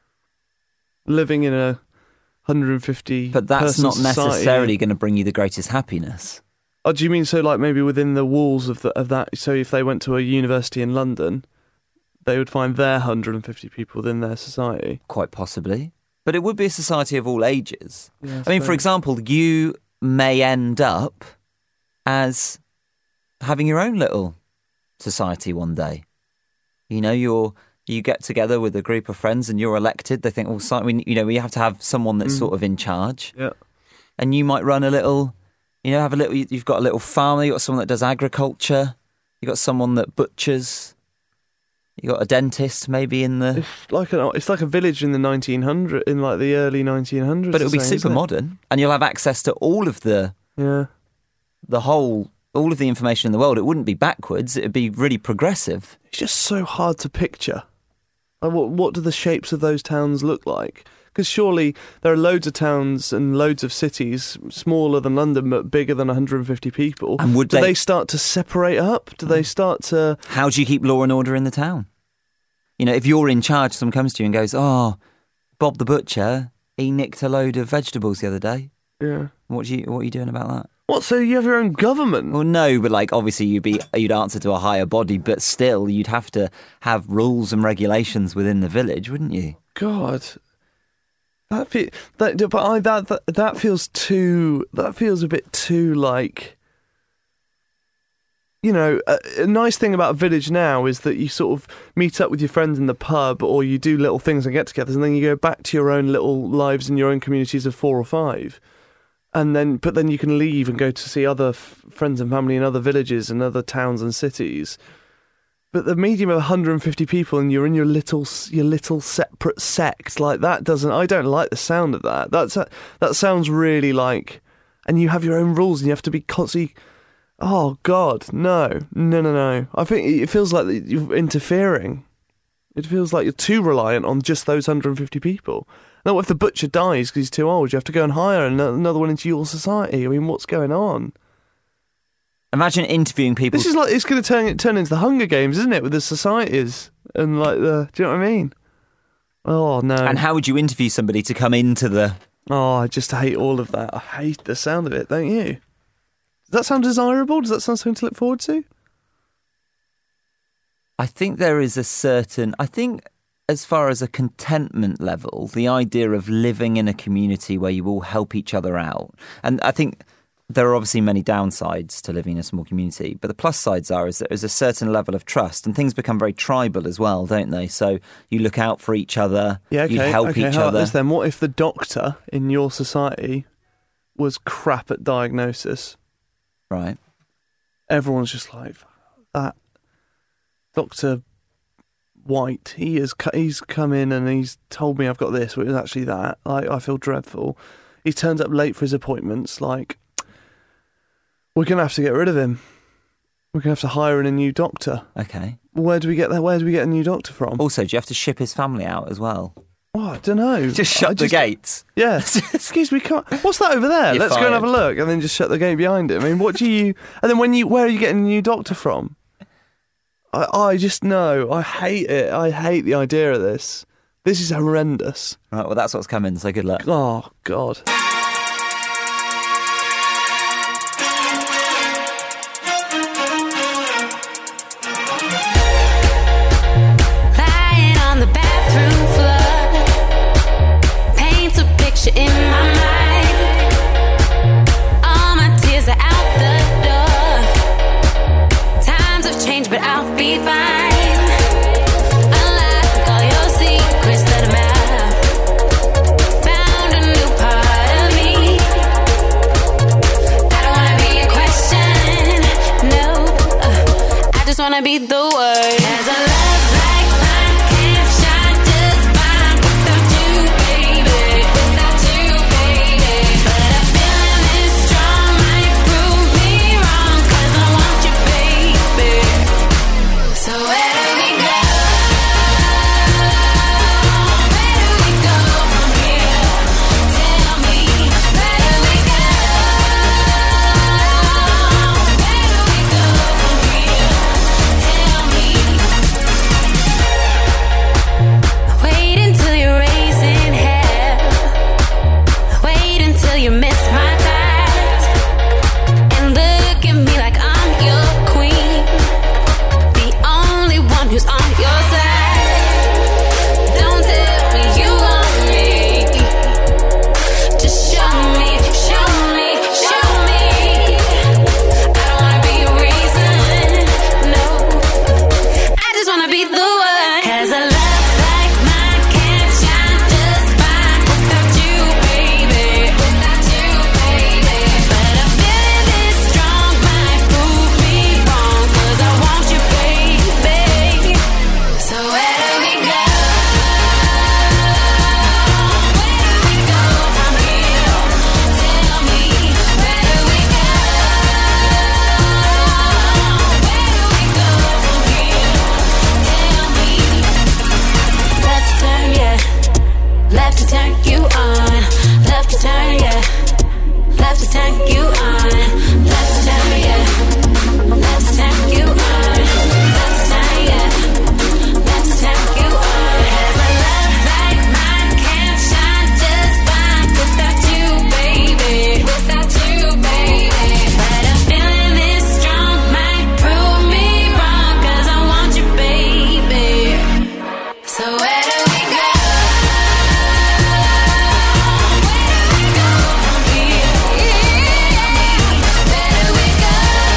living in a one hundred fifty But that's person not society. necessarily going to bring you the greatest happiness. Oh, do you mean so like maybe within the walls of, the, of that, so if they went to a university in London, they would find their one hundred fifty people within their society? Quite possibly. But it would be a society of all ages. Yeah, I mean, for suppose. example, you may end up as having your own little society one day. You know, you're you get together with a group of friends and you're elected. They think, well, so, we, you know, we have to have someone that's sort of in charge. Yeah. And you might run a little, you know, have a little. You've got a little farmer. You've got someone that does agriculture. You've got someone that butchers. You got a dentist, maybe in the. It's like a it's like a village in the nineteen hundred in like the early nineteen hundreds. But it'll be or something, super isn't it? modern, and you'll have access to all of the Yeah. the whole all of the information in the world. It wouldn't be backwards. It'd be really progressive. It's just so hard to picture. Like, what what do the shapes of those towns look like? Because surely there are loads of towns and loads of cities smaller than London but bigger than one hundred fifty people. And would do they- they start to separate up? Do they start to? How do you keep law and order in the town? You know, if you're in charge, someone comes to you and goes, "Oh, Bob the butcher, he nicked a load of vegetables the other day. Yeah. What do you what are you doing about that?" What? So you have your own government? Well, no, but like obviously you'd be you'd answer to a higher body, but still you'd have to have rules and regulations within the village, wouldn't you? God. That fe- that but I that, that that feels too that feels a bit too like, you know, a, a nice thing about a village now is that you sort of meet up with your friends in the pub or you do little things and get-togethers and then you go back to your own little lives in your own communities of four or five. And then but then you can leave and go to see other f- friends and family in other villages and other towns and cities. But the medium of one hundred fifty people and you're in your little your little separate sect, like that doesn't... I don't like the sound of that. That's a, that sounds really like... And you have your own rules and you have to be constantly... Oh, God, no. No, no, no. I think it feels like you're interfering. It feels like you're too reliant on just those one hundred fifty people. Now, what if the butcher dies because he's too old? You have to go and hire ano- another one into your society. I mean, what's going on? Imagine interviewing people. This is like, it's going to turn turn into the Hunger Games, isn't it? With the societies and like the, do you know what I mean? Oh no! And how would you interview somebody to come into the? Oh, I just hate all of that. I hate the sound of it, don't you? Does that sound desirable? Does that sound something to look forward to? I think there is a certain. I think, as far as a contentment level, the idea of living in a community where you all help each other out, and I think. There are obviously many downsides to living in a small community, but the plus sides are is that there's a certain level of trust, and things become very tribal as well, don't they? So you look out for each other, Yeah, okay. you help okay, each how about other. this then? What if the doctor in your society was crap at diagnosis? Right. Everyone's just like, that Doctor White, he has cu- he's come in and he's told me I've got this, but it was actually that. Like, I feel dreadful. He turns up late for his appointments, like... We're going to have to get rid of him. We're going to have to hire in a new doctor. Okay. Where do we get that? Where do we get a new doctor from? Also, do you have to ship his family out as well? Oh, I don't know. Just shut I the gates. Yeah. Excuse me, can't. What's that over there? You're Let's go and have a fired. look, and then just shut the gate behind it. I mean, what do you? And then when you, where are you getting a new doctor from? I, I just know. I hate it. I hate the idea of this. This is horrendous. Right, well, that's what's coming, so good luck. Oh God. Lying on the bathroom floor, paints a picture in my mind. All my tears are out the door. Times have changed, but I'll be fine. Unlock all your secrets, let 'em out. Found a new part of me. I don't wanna be a question, no. Uh, I just wanna be the word. As a love like mine can't shine just fine without you, baby. Without you, baby. But a feeling this strong might prove me wrong, 'cause I want you, baby. So where do we go? Where do we go from here? Tell me, where do we go? Where do we go from here? Tell me. Wait until you're raising hell. Wait until you miss my thighs. And look at me like I'm your queen. The only one who's on your side. Don't tell me you want me. Just show me, show me, show me. I don't wanna be a reason, no. I just wanna be the one. 'Cause a love like mine can't shine just fine without you, baby. Without you, baby. But a feeling this strong might prove me wrong, 'cause I want you, baby. So where do we go? Where do we go from here? Tell me, where do we go? Where do we go from here? Tell me. Left to turn, yeah. Left to turn you on. Left to turn, yeah. Left to turn you on. Left to turn, yeah. Left to turn you on. Left to turn, yeah. Left to turn you on. 'Cause a love like mine can't shine just fine without you, baby. Without you, baby. But a feeling this strong might prove me wrong, 'cause I want you, baby. So where do we go? Where do we go from here? Where do we go?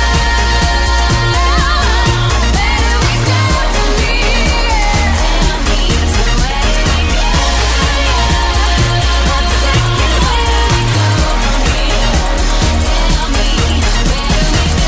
Where do we go from here? Tell me. So where do we go? Where do we go from here? Tell me. Where do we go?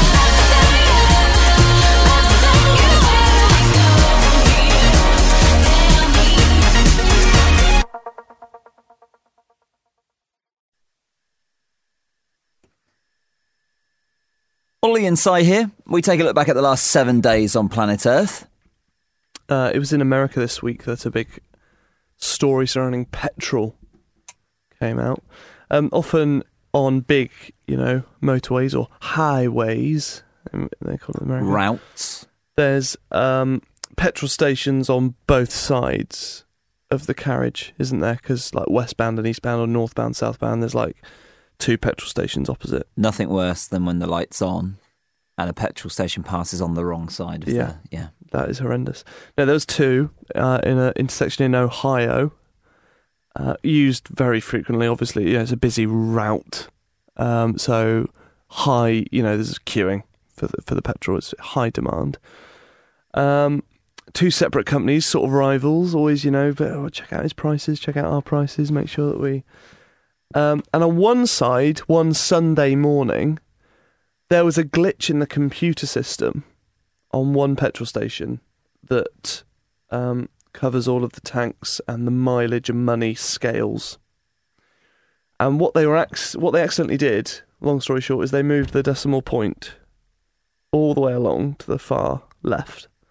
Ollie and Si here. We take a look back at the last seven days on planet Earth. Uh, it was in America this week that a big story surrounding petrol came out. Um, often on big, you know, motorways or highways, um, they call it in America. Routes. There's um, petrol stations on both sides of the carriage, isn't there? Because like westbound and eastbound or northbound, southbound, there's like two petrol stations opposite. Nothing worse than when the light's on and a petrol station passes on the wrong side of Yeah. the... Yeah. That is horrendous. No, there was two uh, in an intersection in Ohio, uh, used very frequently. Obviously, yeah, it's a busy route, um, so high. You know, there's queuing for the, for the petrol. It's high demand. Um, two separate companies, sort of rivals. Always, you know, but oh, check out his prices, check out our prices, make sure that we. Um, and on one side, one Sunday morning, there was a glitch in the computer system on one petrol station that um, covers all of the tanks and the mileage and money scales. And what they were ac- what they accidentally did, long story short, is they moved the decimal point all the way along to the far left,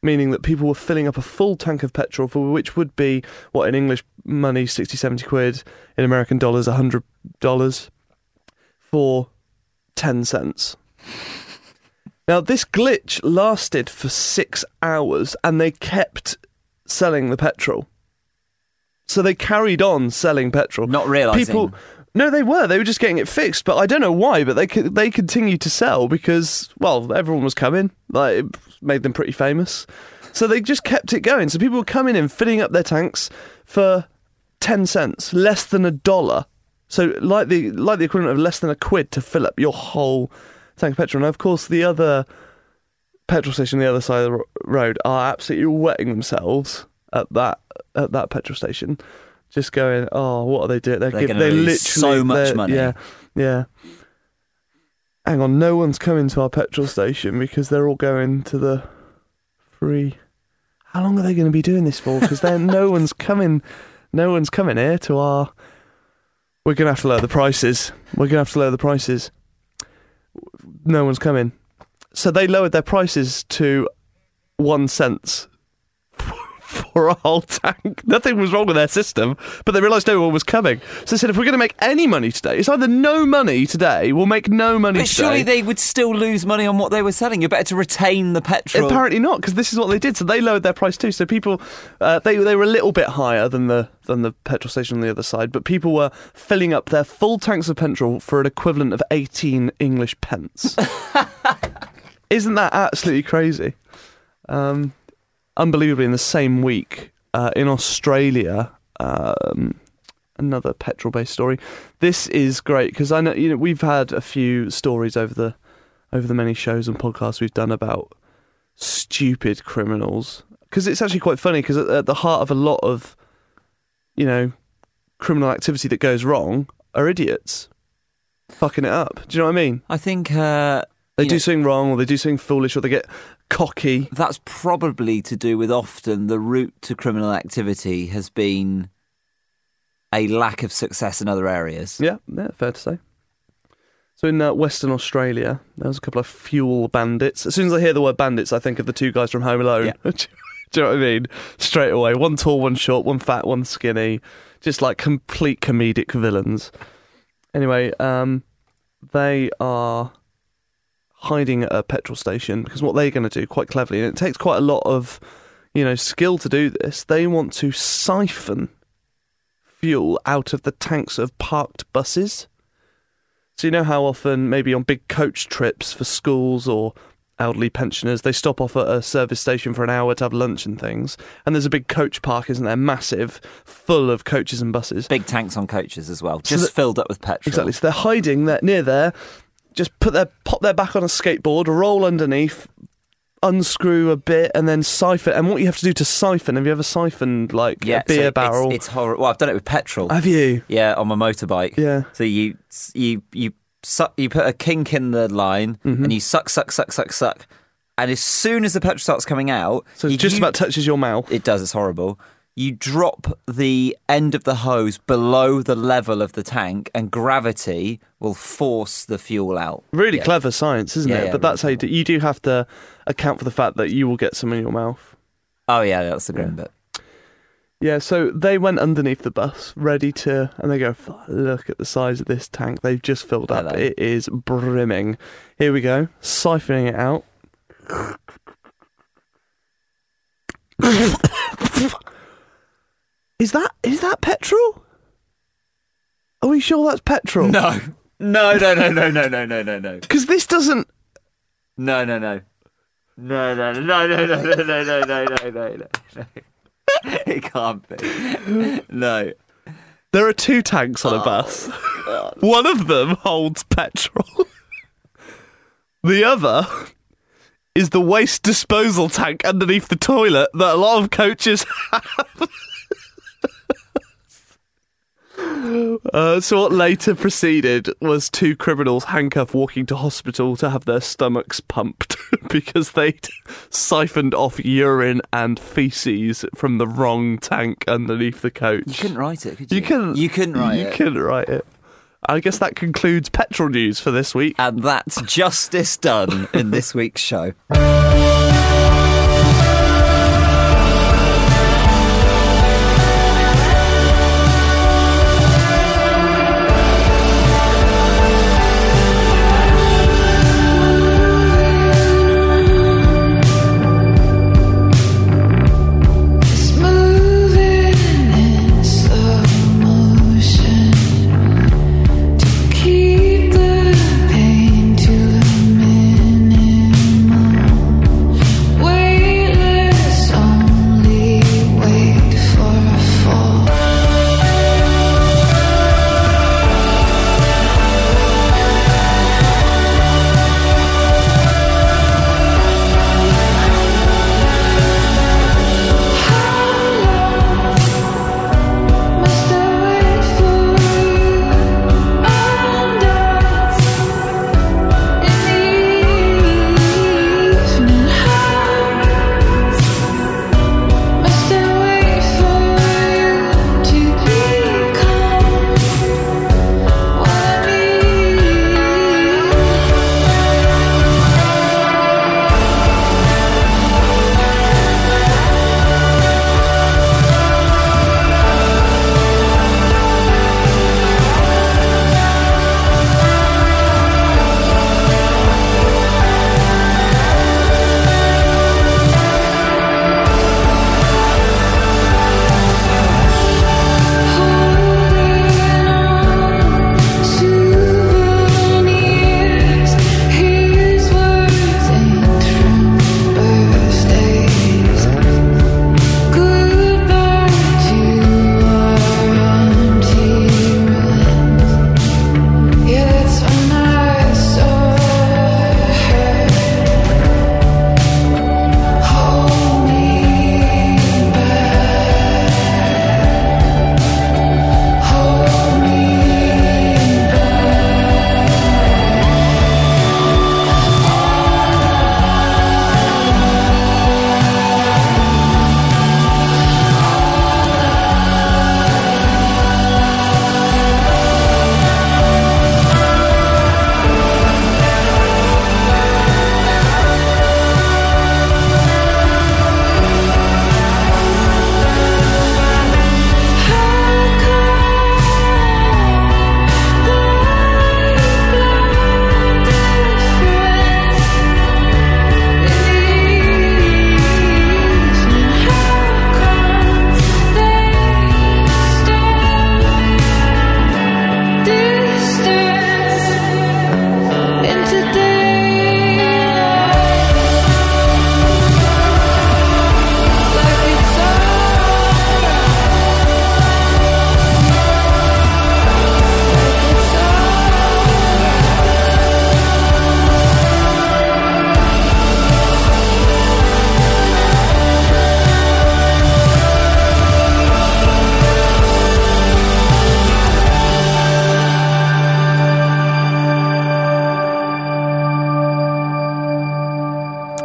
meaning that people were filling up a full tank of petrol, for which would be, what, in English money, sixty, seventy quid, in American dollars, one hundred dollars, for ten cents. Now, this glitch lasted for six hours, and they kept selling the petrol. So they carried on selling petrol. Not realising. People, no, they were. They were just getting it fixed, but I don't know why, but they they continued to sell because, well, everyone was coming. Like, it made them pretty famous. So they just kept it going. So people were coming in, filling up their tanks for ten cents, less than a dollar. So like the like the equivalent of less than a quid to fill up your whole tank of petrol. Now, of course, the other petrol station on the other side of the ro- road are absolutely wetting themselves at that at that petrol station, just going, oh, what are they doing? They're, They're gi- gonna they're lose literally so much they're- money. Yeah, yeah. Hang on, no one's coming to our petrol station because they're all going to the free. How long are they going to be doing this for? Because then no one's coming. No one's coming here to our. We're going to have to lower the prices. We're going to have to lower the prices. No one's coming. So they lowered their prices to one cent for a whole tank. Nothing was wrong with their system, but they realised no one was coming. So they said, if we're going to make any money today, it's either no money today, we'll make no money But today. surely they would still lose money on what they were selling. You're better to retain the petrol. Apparently not, because this is what they did. So they lowered their price too. So people, uh, they they were a little bit higher than the than the petrol station on the other side, but people were filling up their full tanks of petrol for an equivalent of eighteen English pence. Isn't that absolutely crazy? Um, unbelievably, in the same week uh, in Australia, um, another petrol-based story. This is great because I know you know we've had a few stories over the over the many shows and podcasts we've done about stupid criminals. Because it's actually quite funny because at, at the heart of a lot of you know criminal activity that goes wrong are idiots fucking it up. Do you know what I mean? I think uh, They you do know, something wrong, or they do something foolish, or they get cocky. that's probably to do with often the route to criminal activity has been a lack of success in other areas. Yeah, yeah, fair to say. So in uh, Western Australia, there was a couple of fuel bandits. As soon as I hear the word bandits, I think of the two guys from Home Alone. Yeah. do you know what I mean? Straight away. One tall, one short, one fat, one skinny. Just like complete comedic villains. Anyway, um, they are hiding at a petrol station because what they're going to do quite cleverly, and it takes quite a lot of, you know, skill to do this, they want to siphon fuel out of the tanks of parked buses. So you know how often, maybe on big coach trips for schools or elderly pensioners, they stop off at a service station for an hour to have lunch and things, and there's a big coach park, isn't there? Massive, full of coaches and buses. Big tanks on coaches as well, So just that- filled up with petrol. Exactly. So they're hiding there, near there, just put their pop their back on a skateboard, roll underneath, unscrew a bit, and then siphon. And what you have to do to siphon, have you ever siphoned like Yeah, a beer so barrel? It's, it's horrible. Well, I've done it with petrol. Have you? Yeah, on my motorbike. Yeah. So you you you suck, you put a kink in the line, Mm-hmm. and you suck, suck, suck, suck, suck, and as soon as the petrol starts coming out, So it you, just you- about touches your mouth. it does. It's horrible. You drop the end of the hose below the level of the tank, and gravity will force the fuel out. Really Yeah. clever science, isn't Yeah, it? yeah, but that's how really you do. You do have to account for the fact that you will get some in your mouth. Oh yeah, that's the grim bit. Yeah, so they went underneath the bus, ready to, and they go, look at the size of this tank. They've just filled up. Hello. It is brimming. Here we go, siphoning it out. Is that is that petrol? Are we sure that's petrol? No, no, no, no, no, no, no, no, no, no, Because this doesn't... no, no, no, no, no, no, no, no, no, no, no, no, no, no, no, no. It can't be. No. There are two tanks on a bus. One of them holds petrol. The other is the waste disposal tank underneath the toilet that a lot of coaches have. Uh, so what later proceeded was two criminals handcuffed walking to hospital to have their stomachs pumped because they'd siphoned off urine and feces from the wrong tank underneath the coach. You couldn't write it, could you? You couldn't. You couldn't write you it. couldn't write it. I guess that concludes petrol news for this week. And that's justice done in this week's show.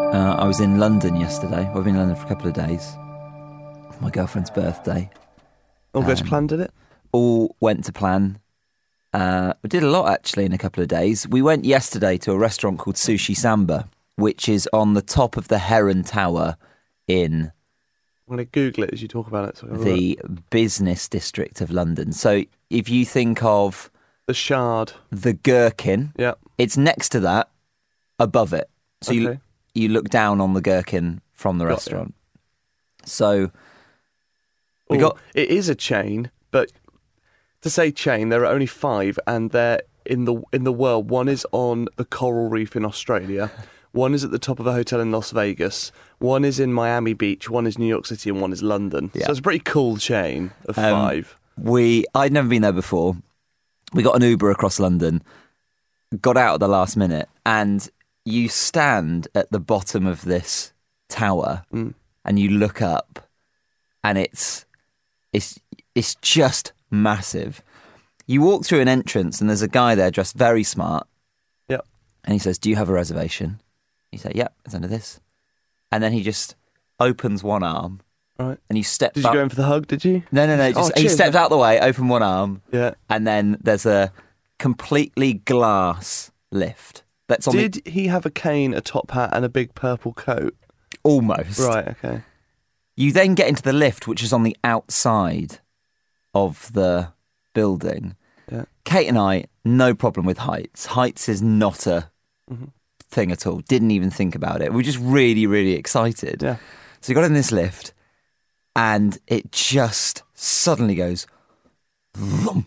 Uh, I was in London yesterday. I've been in London for a couple of days. For my girlfriend's birthday. All goes Um, to plan, did it? All went to plan. Uh, we did a lot, actually, in a couple of days. We went yesterday to a restaurant called Sushi Samba, which is on the top of the Heron Tower in I'm going to Google it as you talk about it. So I can the look. business district of London. So if you think of The Shard. the Gherkin, Yeah. it's next to that, above it. So you Okay. you look down on the Gherkin from the Got you. restaurant. So we Oh, got It is a chain, but to say chain, there are only five, and they're in the in the world. One is on the Coral Reef in Australia. One is at the top of a hotel in Las Vegas. One is in Miami Beach. One is New York City, and one is London. Yeah. So it's a pretty cool chain of Um, five. we I'd never been there before. We got an Uber across London, got out at the last minute, and you stand at the bottom of this tower Mm. and you look up, and it's it's it's just massive. You walk through an entrance and there's a guy there dressed very smart, Yep. and he says, "Do you have a reservation?" You say, "Yep, it's under this," and then he just opens one arm Right. and you step. Did you up- go in for the hug? Did you? No, no, no. Oh, Just, he cheers. steps out the way, open one arm, Yeah. and then there's a completely glass lift that's on Did the he have a cane, a top hat, and a big purple coat? almost. Right. Okay. You then get into the lift, which is on the outside of the building. Yeah. Kate and I, no problem with heights. Heights is not a Mm-hmm. thing at all. Didn't even think about it. We were just really, really excited. Yeah. So we got in this lift, and it just suddenly goes, vroom.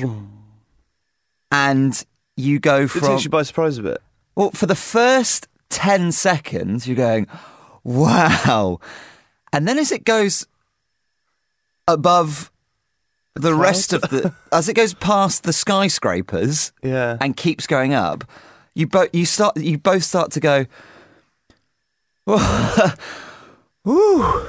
and you go It from takes you by surprise a bit. well, for the first ten seconds, you're going, wow. And then as it goes above the rest of the, as it goes past the skyscrapers Yeah. and keeps going up, you both, you start, you both start to go, woo,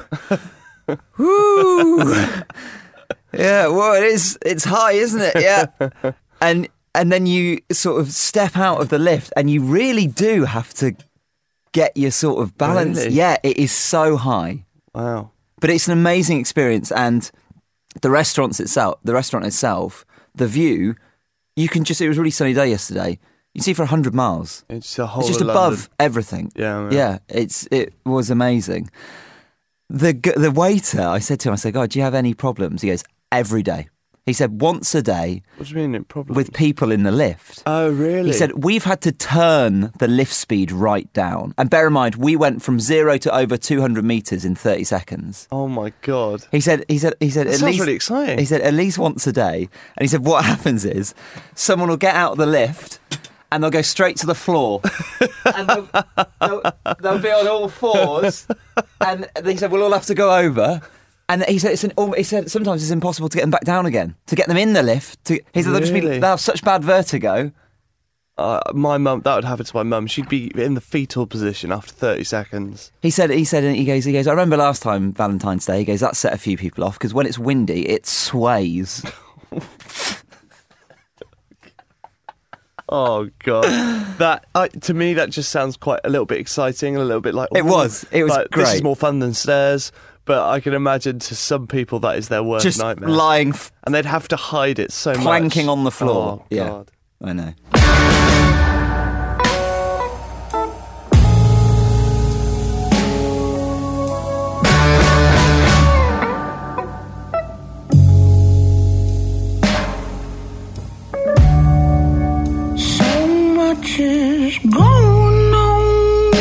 woo. Yeah, well, it is, it's high, isn't it? Yeah. And, and then you sort of step out of the lift and you really do have to get your sort of balance. Really? Yeah, it is so high. Wow. But it's an amazing experience, and the restaurants itself, the restaurant itself, the view, you can just, it was a really sunny day yesterday. You can see for one hundred miles. It's a whole It's just of above London. everything. Yeah, yeah. Yeah, it's it was amazing. The g- the waiter, I said to him, I said, God, do you have any problems? He goes, every day. He said, once a day What do you mean? Problem with people in the lift. Oh, really? He said, we've had to turn the lift speed right down. And bear in mind, we went from zero to over two hundred metres in thirty seconds. Oh my god. He said, he said, he said, That at sounds least, really exciting. He said, at least once a day. And he said, what happens is someone will get out of the lift and they'll go straight to the floor. And they'll, they'll, they'll be on all fours. And he said, we'll all have to go over. And he said, it's an, he said, sometimes it's impossible to get them back down again, to get them in the lift. To, he said, they'll just be, Really? they'll have such bad vertigo. Uh, my mum, that would happen to my mum. She'd be in the fetal position after thirty seconds. He said, he said, he goes, he goes, I remember last time Valentine's Day, he goes, that set a few people off because when it's windy, it sways. Oh god, that uh, to me that just sounds quite a little bit exciting, and a little bit like It ooh, was. It was like, This is great. more fun than stairs, but I can imagine to some people that is their worst Just nightmare, lying, f- and they'd have to hide it so much, planking on the floor. Oh yeah, god. I know. So much is going on,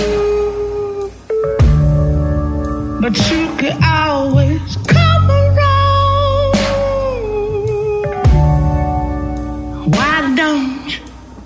but you could always come around. Why don't you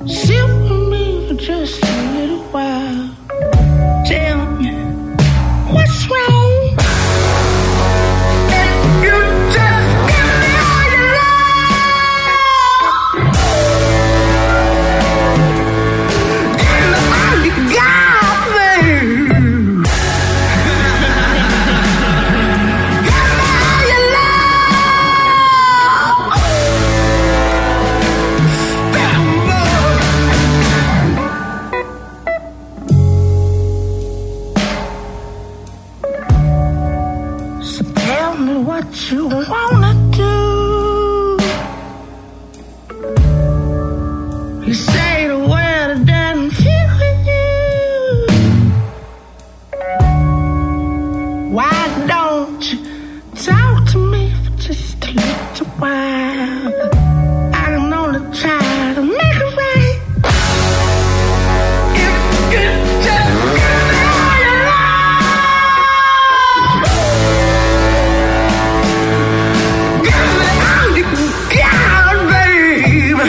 what you wanna do. You say the word that doesn't fit with you. Why don't you talk to me for just a little while? I can only try to make it right. If you just give me all your love, give me all you got, baby.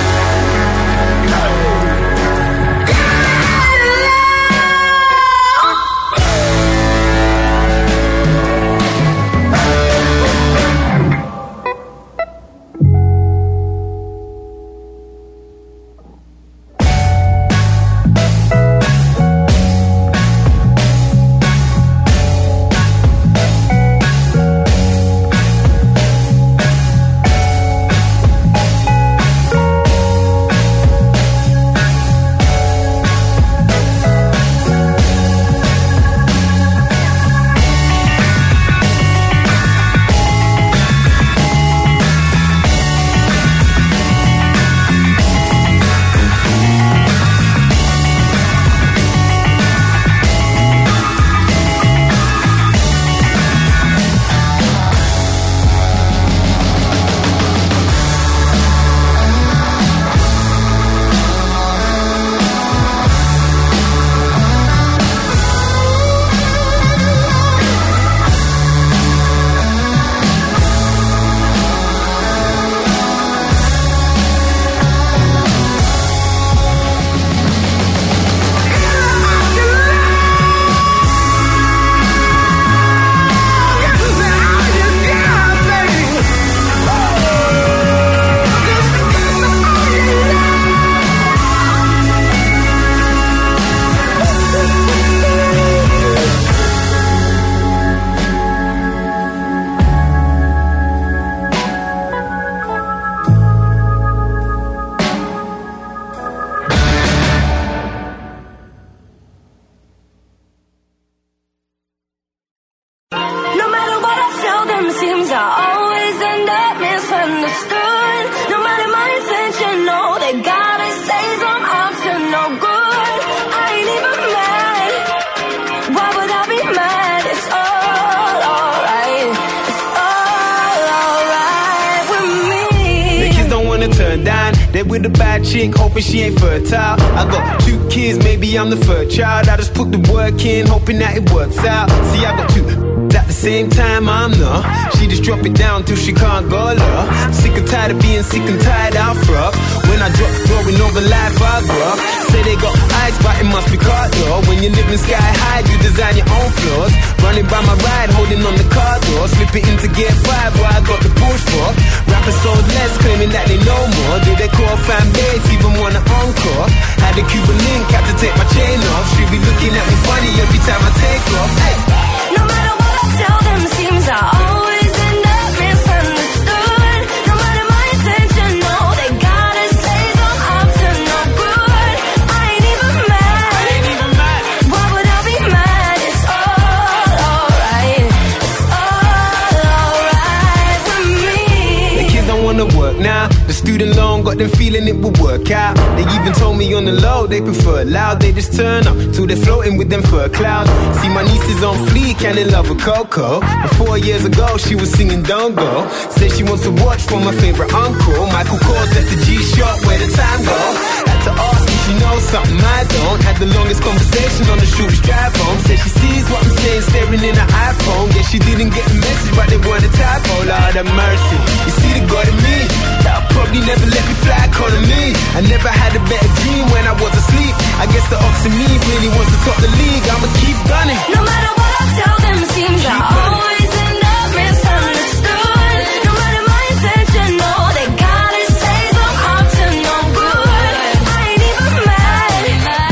With a bad chick, hoping she ain't fertile. I got two kids, maybe I'm the third child. I just put the work in, hoping that it works out. See, I got two at the same time, I'm the. She just drop it down till she can't go low. Sick and tired of being sick and tired out front. When I drop, throwing over life I grew up. Say they got eyes, but it must be caught though. When you're living sky high, you design your own floors. Running by my ride, holding on the car door. Slip it into gear five, where I got the push for. Rappers sold less, claiming that they know more. Do they call fan base, even want an encore? Had a Cuban link, had to take my chain off. She be looking at me funny every time I take off. Hey. No matter what I tell them, seems I always end up misunderstood. No matter my intention, no, they gotta say I'm up to no good. I ain't even mad. I ain't even mad. Why would I be mad? It's all alright. It's all alright with me. The kids don't wanna work now. The student loan got them feeling it will work out. They even told me on the low they prefer loud. They just turn up till they're floating with them fur clouds. See my niece is on fleek and in love with Coco. But four years ago she was singing Don't Go. Said she wants to watch for my favorite uncle. Michael Kors at the G-Shock where the time go. Had to ask if she knows something I don't. Had the longest conversation on the shortest drive home. Said she sees what I'm saying staring in her iPhone. Guess she didn't get the message but they want a typo. Lord have mercy. You see the God in me. That'll probably never let me fly economy. I never had a better dream when I was asleep. I guess the ox in me really wants to top the league. I'ma keep gunning. No matter what I tell them, seems I always end up misunderstood. No matter my intention, no, they gotta say I'm up to no good. I ain't even mad.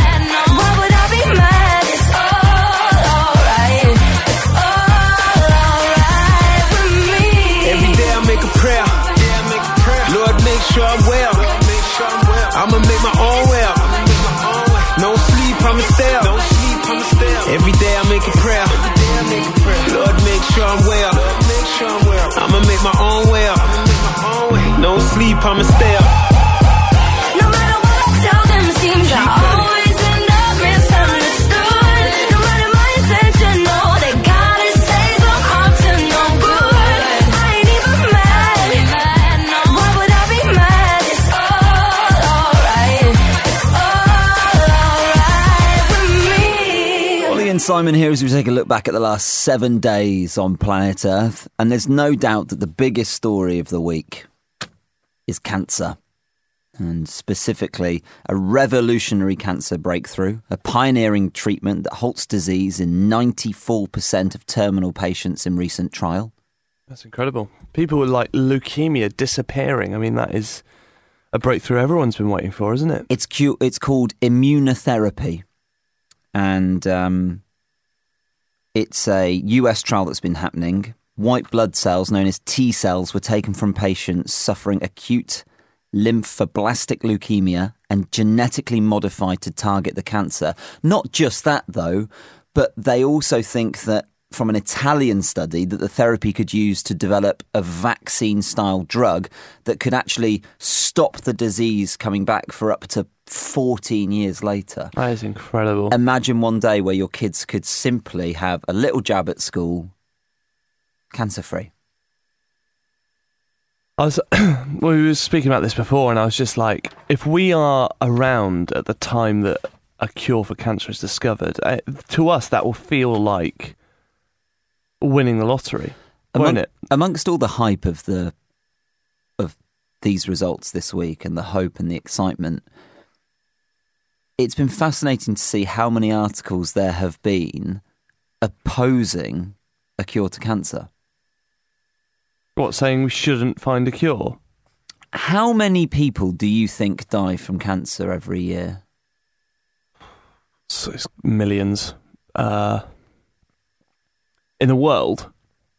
Why would I be mad? It's all alright. It's all alright with me. Every day I make a prayer. Lord, make sure I'm well. I'ma make my own well. No sleep, I'ma stay up. Every day I make a prayer. Lord, make sure I'm well. I'ma make my own way up. No sleep, I'ma stay up. No matter what I tell them, it seems I always end up misunderstood. No matter my intention, no, they gotta say some harm to no good. I ain't even mad, no. Why would I be mad? It's all alright. It's all alright with me. Ollie and Simon here as we take a look back at the last seven days on planet Earth, and there's no doubt that the biggest story of the week is cancer, and specifically a revolutionary cancer breakthrough, a pioneering treatment that halts disease in ninety-four percent of terminal patients in recent trial. That's incredible. People with like leukemia disappearing. I mean, that is a breakthrough everyone's been waiting for, isn't it? It's cu- It's called immunotherapy, and um, it's a U S trial that's been happening. White blood cells, known as T cells, were taken from patients suffering acute lymphoblastic leukemia and genetically modified to target the cancer. Not just that, though, but they also think that from an Italian study that the therapy could use to develop a vaccine-style drug that could actually stop the disease coming back for up to fourteen years later. That is incredible. Imagine one day where your kids could simply have a little jab at school, cancer-free. I was, well, we were speaking about this before, and I was just like, if we are around at the time that a cure for cancer is discovered, uh, to us that will feel like winning the lottery, Among, won't it? Amongst all the hype of the of these results this week and the hope and the excitement, it's been fascinating to see how many articles there have been opposing a cure to cancer. What, saying we shouldn't find a cure? How many people do you think die from cancer every year? So it's millions. Uh, in the world,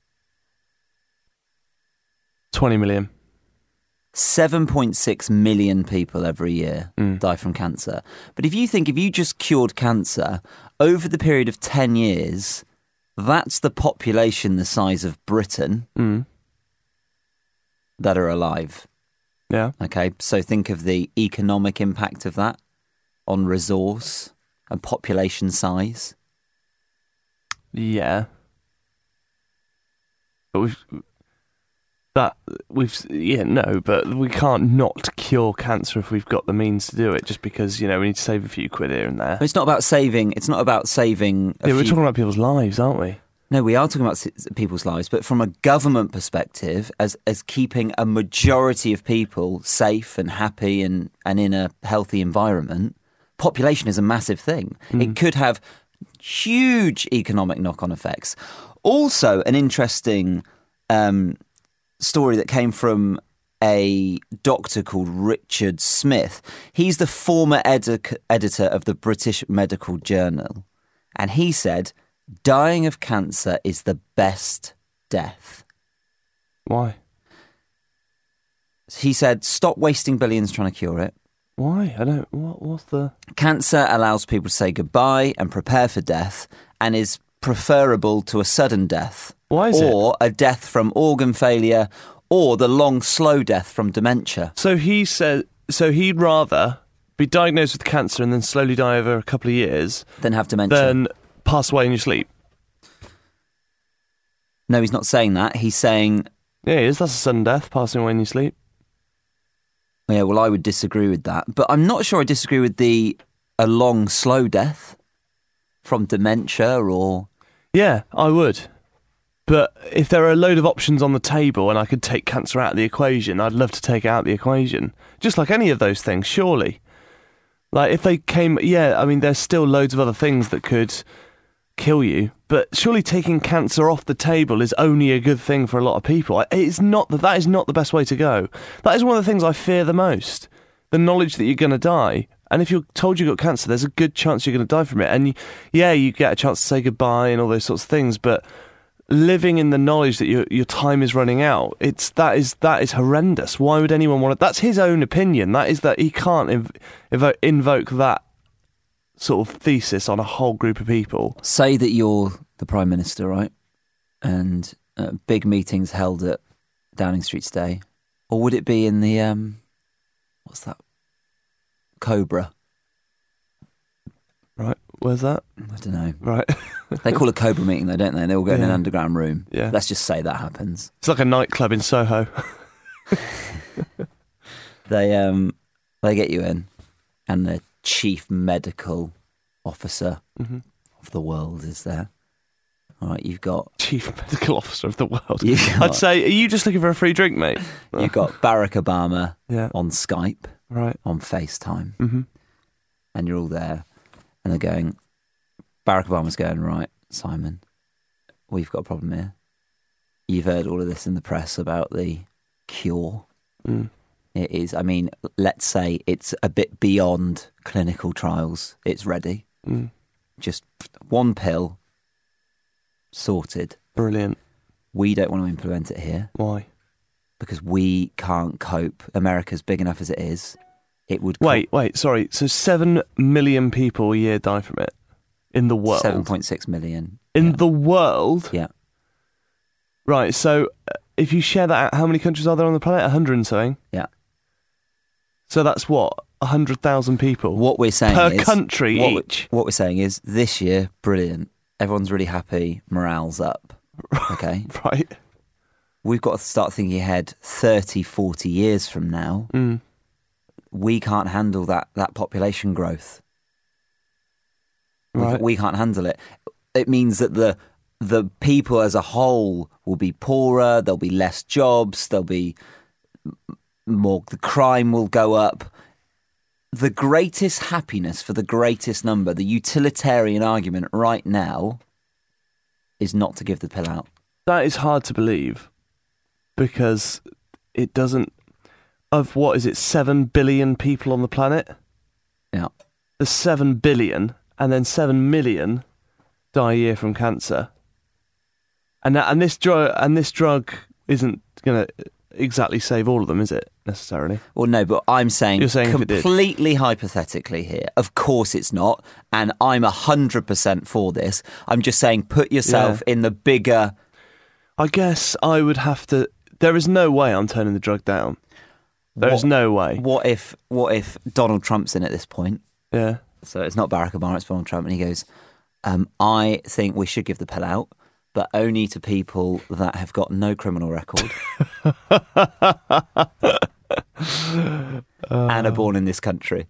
twenty million. seven point six million people every year Mm. die from cancer. But if you think, if you just cured cancer, over the period of ten years, that's the population the size of Britain Mm. that are alive. Yeah. Okay, so think of the economic impact of that on resource and population size. Yeah. But we've... That we've yeah no, but we can't not cure cancer if we've got the means to do it. Just because, you know, we need to save a few quid here and there. It's not about saving. It's not about saving. A Yeah, we're few, talking about people's lives, aren't we? No, we are talking about s- people's lives, but from a government perspective, as as keeping a majority of people safe and happy and, and in a healthy environment, population is a massive thing. Mm. It could have huge economic knock-on effects. Also, an interesting um, story that came from a doctor called Richard Smith. He's the former edi- editor of the British Medical Journal, and he said, dying of cancer is the best death. Why? He said, stop wasting billions trying to cure it. Why? I don't... What, what's the... Cancer allows people to say goodbye and prepare for death and is preferable to a sudden death. Why is it? Or a death from organ failure or the long, slow death from dementia. So he said... So he'd rather be diagnosed with cancer and then slowly die over a couple of years Then have dementia. than pass away in your sleep. No, he's not saying that. He's saying... Yeah, it is. That's a sudden death, passing away in your sleep. Yeah, well, I would disagree with that. But I'm not sure I disagree with the a long, slow death from dementia or... Yeah, I would. But if there are a load of options on the table and I could take cancer out of the equation, I'd love to take it out of the equation. Just like any of those things, surely. Like, if they came... Yeah, I mean, there's still loads of other things that could kill you, but surely taking cancer off the table is only a good thing for a lot of people. It's not that that is not the best way to go. That is one of the things I fear the most. The knowledge that you're going to die. And if you're told you've got cancer, there's a good chance you're going to die from it. And you, yeah, you get a chance to say goodbye and all those sorts of things, but living in the knowledge that your your time is running out, it's that is that is horrendous. Why would anyone want it? That's his own opinion. That is that he can't inv- invo- invoke that sort of thesis on a whole group of people. Say that you're the Prime Minister, right? And uh, big meetings held at Downing Street today? Or would it be in the, um, what's that? Cobra. Right, where's that? I don't know. Right. They call it Cobra meeting though, don't they? They all go in an Yeah. underground room. Yeah. Let's just say that happens. It's like a nightclub in Soho. They um they get you in, and the chief medical officer Mm-hmm. of the world is there. All right, you've got Chief medical officer of the world. You got- I'd say, are you just looking for a free drink, mate? you've got Barack Obama Yeah. on Skype, Right. on FaceTime, Mm-hmm. and you're all there, and they're going. Barack Obama's going, right, Simon, we've got a problem here. You've heard all of this in the press about the cure. Mm. It is, I mean, let's say it's a bit beyond clinical trials. It's ready. Mm. Just one pill, sorted. Brilliant. We don't want to implement it here Why? because we can't cope. America's big enough as it is. It would co- Wait, wait, sorry. So seven million people a year die from it in the world. seven point six million. In yeah. the world? Yeah. Right, so uh, if you share that out, how many countries are there on the planet? A hundred and something? Yeah. So that's what? A hundred thousand people? What we're saying Per is, country what we- each? what we're saying is this year, brilliant. Everyone's really happy. Morale's up. Okay. Right. We've got to start thinking ahead thirty, forty years from now. Mm. We can't handle that, that population growth. We, Right. we can't handle it. It means that the the people as a whole will be poorer. There'll be less jobs. There'll be m- more. The crime will go up. The greatest happiness for the greatest number, the utilitarian argument right now, is not to give the pill out. That is hard to believe because it doesn't. Of what is it, seven billion people on the planet? Yeah. There's seven billion, and then seven million die a year from cancer. And that, and this drug and this drug isn't going to exactly save all of them, is it, necessarily? Well, no, but I'm saying, You're saying if it did. completely hypothetically here. Of course it's not, and I'm one hundred percent for this. I'm just saying put yourself in the bigger... I guess I would have to. There is no way I'm turning the drug down. There is What- no way. What if what if Donald Trump's in at this point? Yeah. So it's not Barack Obama, it's Donald Trump, and he goes, um, I think we should give the pill out, but only to people that have got no criminal record and are born in this country.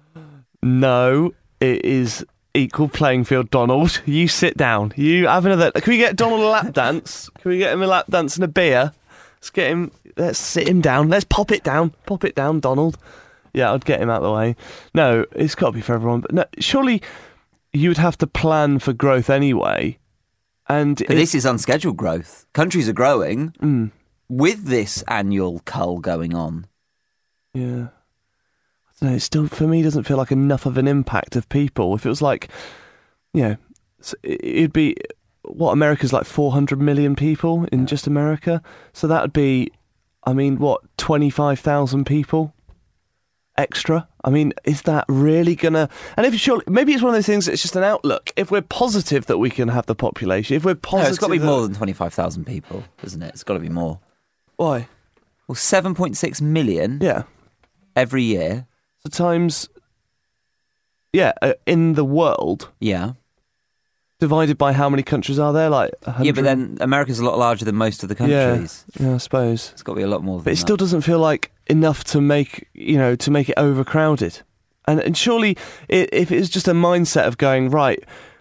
No, it is equal playing field, Donald. You sit down. You have another. Can we get Donald a lap dance? Can we get him a lap dance and a beer? Let's get him. Let's sit him down. Let's pop it down. Pop it down, Donald. Yeah, I'd get him out of the way. No, it's got to be for everyone. But no, surely you would have to plan for growth anyway. And But if- this is unscheduled growth. Countries are growing Mm, with this annual cull going on. yeah. I don't know, it still, for me, doesn't feel like enough of an impact of people. If it was like, you know, s- it'd be, what, America's like four hundred million people in just America? So that would be, I mean, what, twenty-five thousand people extra? I mean, is that really going to... And if surely, maybe it's one of those things that's just an outlook. If we're positive that we can have the population, if we're No, positive... it's got to be that- more than twenty-five thousand people, isn't it? It's got to be more. Why? Well, seven point six million Yeah. every year. So times... Yeah, uh, in the world... Yeah. Divided by how many countries are there? Like one hundred? Yeah, but then America's a lot larger than most of the countries. Yeah, yeah, I suppose. It's got to be a lot more than But it that. still doesn't feel like enough to make, you know, to make it overcrowded. And, and surely, it, if it is just a mindset of going, right,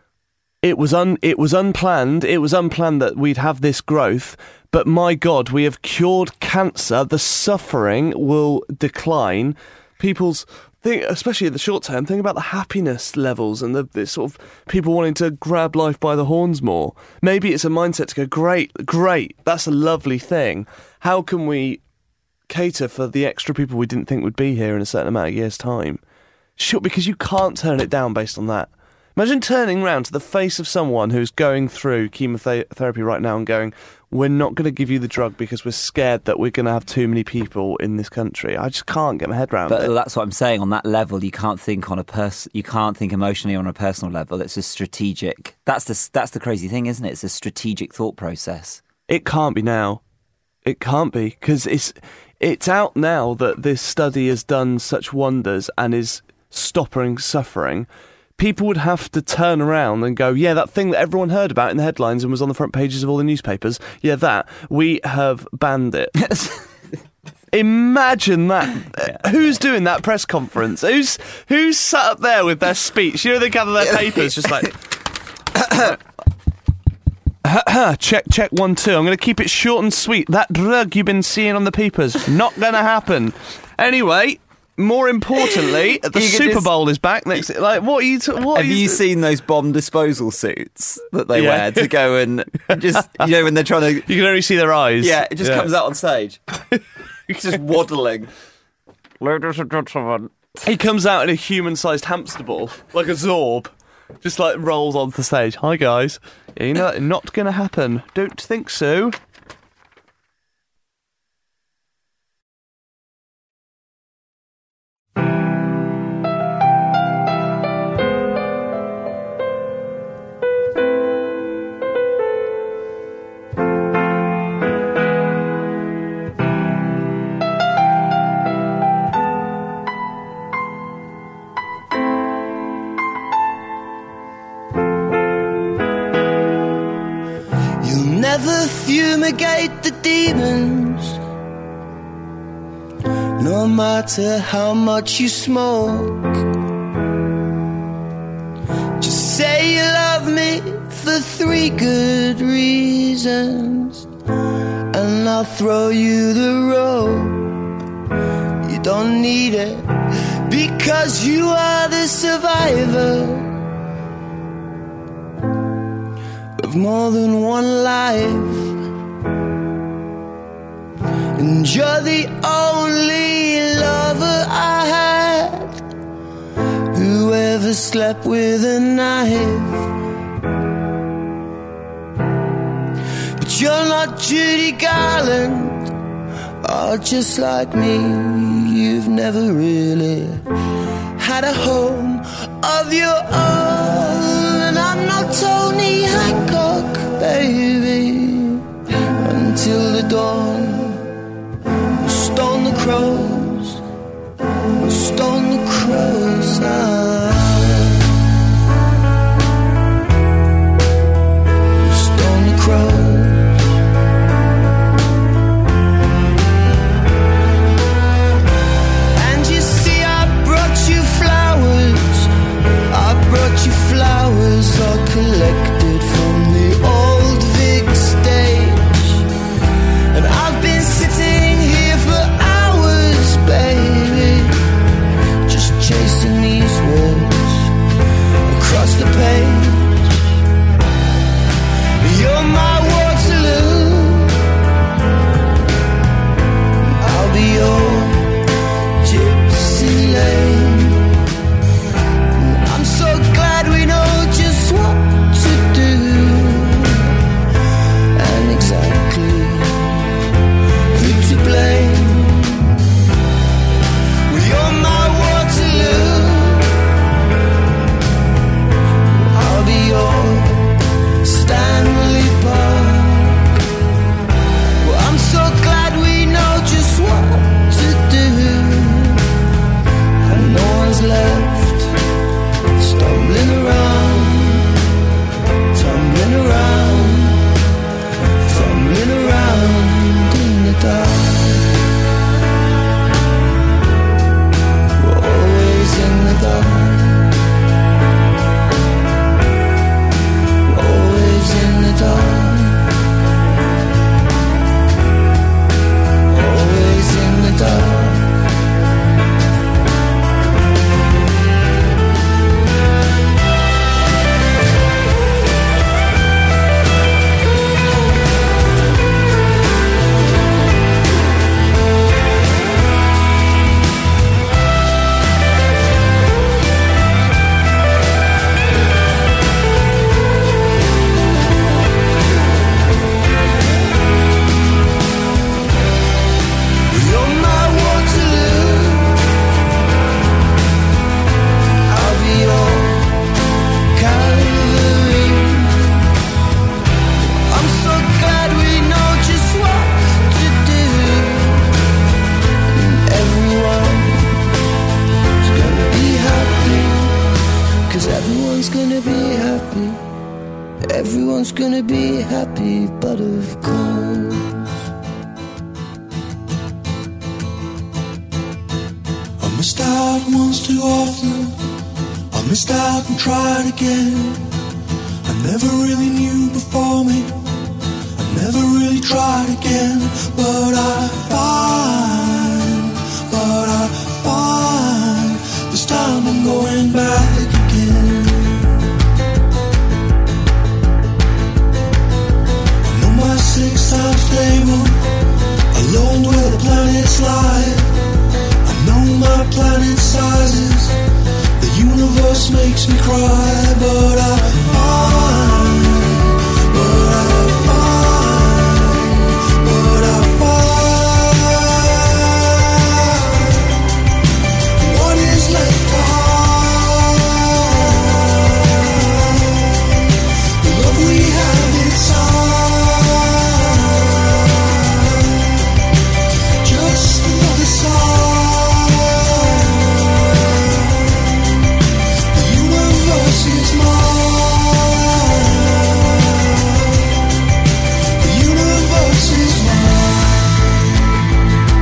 it was un, it was unplanned, it was unplanned that we'd have this growth, but my God, we have cured cancer, the suffering will decline, people's... Think, especially in the short term, think about the happiness levels and the, the sort of people wanting to grab life by the horns more. Maybe it's a mindset to go, great, great, that's a lovely thing. How can we cater for the extra people we didn't think would be here in a certain amount of years' time? Sure, because you can't turn it down based on that. Imagine turning round to the face of someone who's going through chemotherapy right now and going, we're not going to give you the drug because we're scared that we're going to have too many people in this country. I just can't get my head around But it. that's what I'm saying. On that level, you can't think on a pers- You can't think emotionally on a personal level. It's a strategic. That's the that's the crazy thing, isn't it? It's a strategic thought process. It can't be now. It can't be, because it's it's out now that this study has done such wonders and is stopping suffering. People would have to turn around and go, yeah, that thing that everyone heard about in the headlines and was on the front pages of all the newspapers, yeah, that, we have banned it. Imagine that. Yeah. Who's doing that press conference? Who's who's sat up there with their speech? You know, they gather their papers, just like... check, check, one, two. I'm going to keep it short and sweet. That drug you've been seeing on the papers, not going to happen. Anyway... More importantly, the Super just, Bowl is back next. Like, what are you? T- what have are you, you t- seen those bomb disposal suits that they yeah. wear to go and just, you know, when they're trying to? You can only see their eyes. Yeah, it just yeah. comes out on stage. He's just waddling. Ladies and gentlemen, he comes out in a human-sized hamster ball, like a Zorb, just like rolls onto the stage. Hi guys, yeah, you know, not going to happen. Don't think so. Never fumigate the demons, no matter how much you smoke. Just say you love me for three good reasons, and I'll throw you the rope. You don't need it, because you are the survivor of more than one life, and you're the only lover I had who ever slept with a knife. But you're not Judy Garland, or just like me, you've never really had a home of your own. And I'm not Tony Hancock, baby, until the dawn. Stone the crows, stone the crows. Ah. Stone the crows. And you see, I brought you flowers. I brought you flowers everyone's gonna be happy, but of course I missed out once too often. I missed out and tried again. I never really knew before me. I never really tried again. But I find, but I find this time I'm going back again. I know my six times table. I learned where the planets lie. I know my planet sizes. The universe makes me cry, but I find, but I find, but I find what is left to hide. The love we have inside, just another side. Is mine. The universe is mine.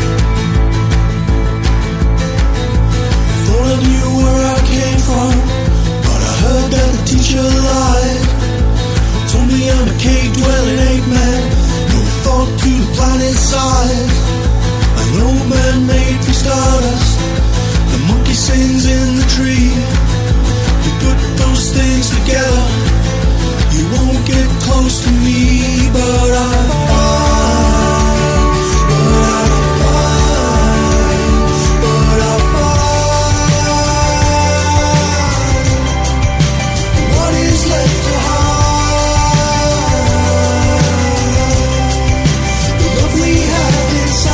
Thought I knew where I came from, but I heard that the teacher lied. Told me I'm a cave-dwelling ape man, no thought to the planet's size. An old man made from stardust, the monkey sings in the tree. Put those things together, you won't get close to me, but I find, but I find, but I find what is left to hide. The love we have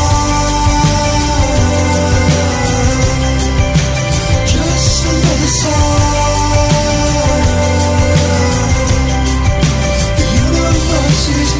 inside, just another side. Is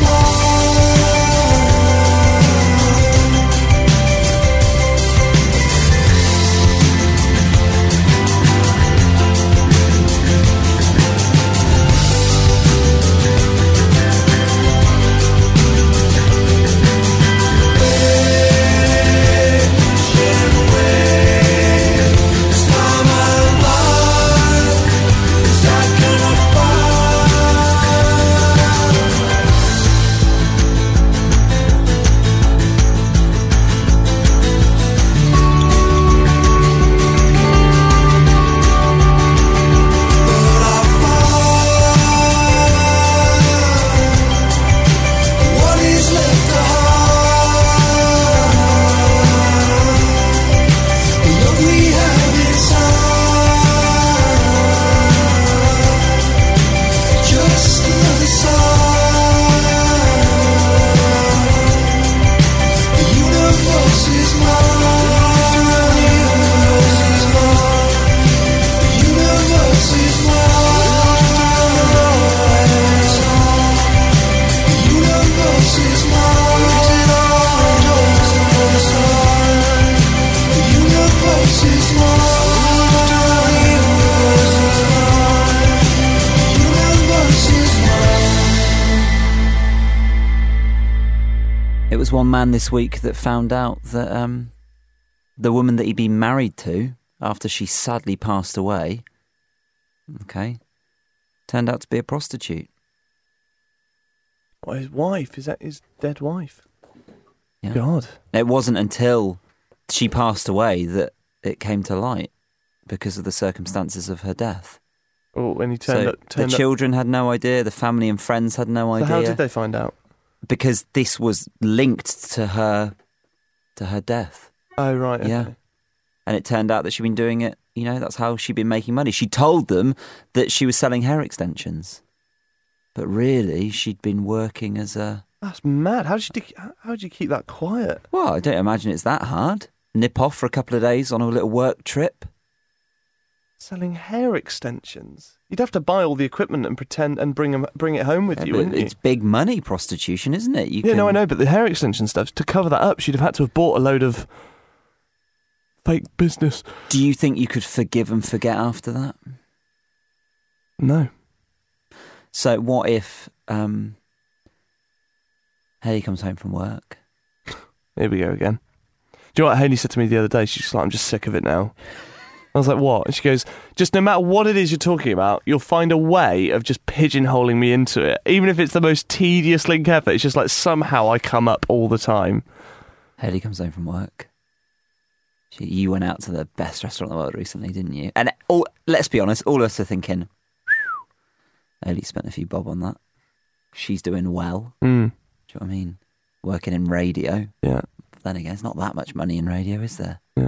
one man this week that found out that um, the woman that he'd been married to after she sadly passed away, okay, turned out to be a prostitute. What, his wife? Is that his dead wife? Yeah. God. It wasn't until she passed away that it came to light because of the circumstances of her death. Oh, when he turned so up... Turned the up. children had no idea, the family and friends had no So idea. how did they find out? Because this was linked to her, to her death. Oh, right, okay. Yeah. And it turned out that she'd been doing it, you know, that's how she'd been making money. She told them that she was selling hair extensions. But really, she'd been working as a... That's mad. How did you, how did you keep that quiet? Well, I don't imagine it's that hard. Nip off for a couple of days on a little work trip. Selling hair extensions. You'd have to buy all the equipment and pretend and bring 'em, bring it home with Yeah, you, but wouldn't you? it's big money, prostitution, isn't it? You yeah, can... no, I know, but the hair extension stuff, to cover that up, she'd have had to have bought a load of fake business. Do you think you could forgive and forget after that? No. So what if um, Haley comes home from work? Here we go again. Do you know what Haley said to me the other day? She's just like, I'm just sick of it now. I was like, what? And she goes, just no matter what it is you're talking about, you'll find a way of just pigeonholing me into it. Even if it's the most tedious link ever, it's just like somehow I come up all the time. Haley comes home from work. She, you went out to the best restaurant in the world recently, didn't you? And all, let's be honest, all of us are thinking, Haley spent a few bob on that. She's doing well. Mm. Do you know what I mean? Working in radio. Yeah. But then again, it's not that much money in radio, is there? Yeah.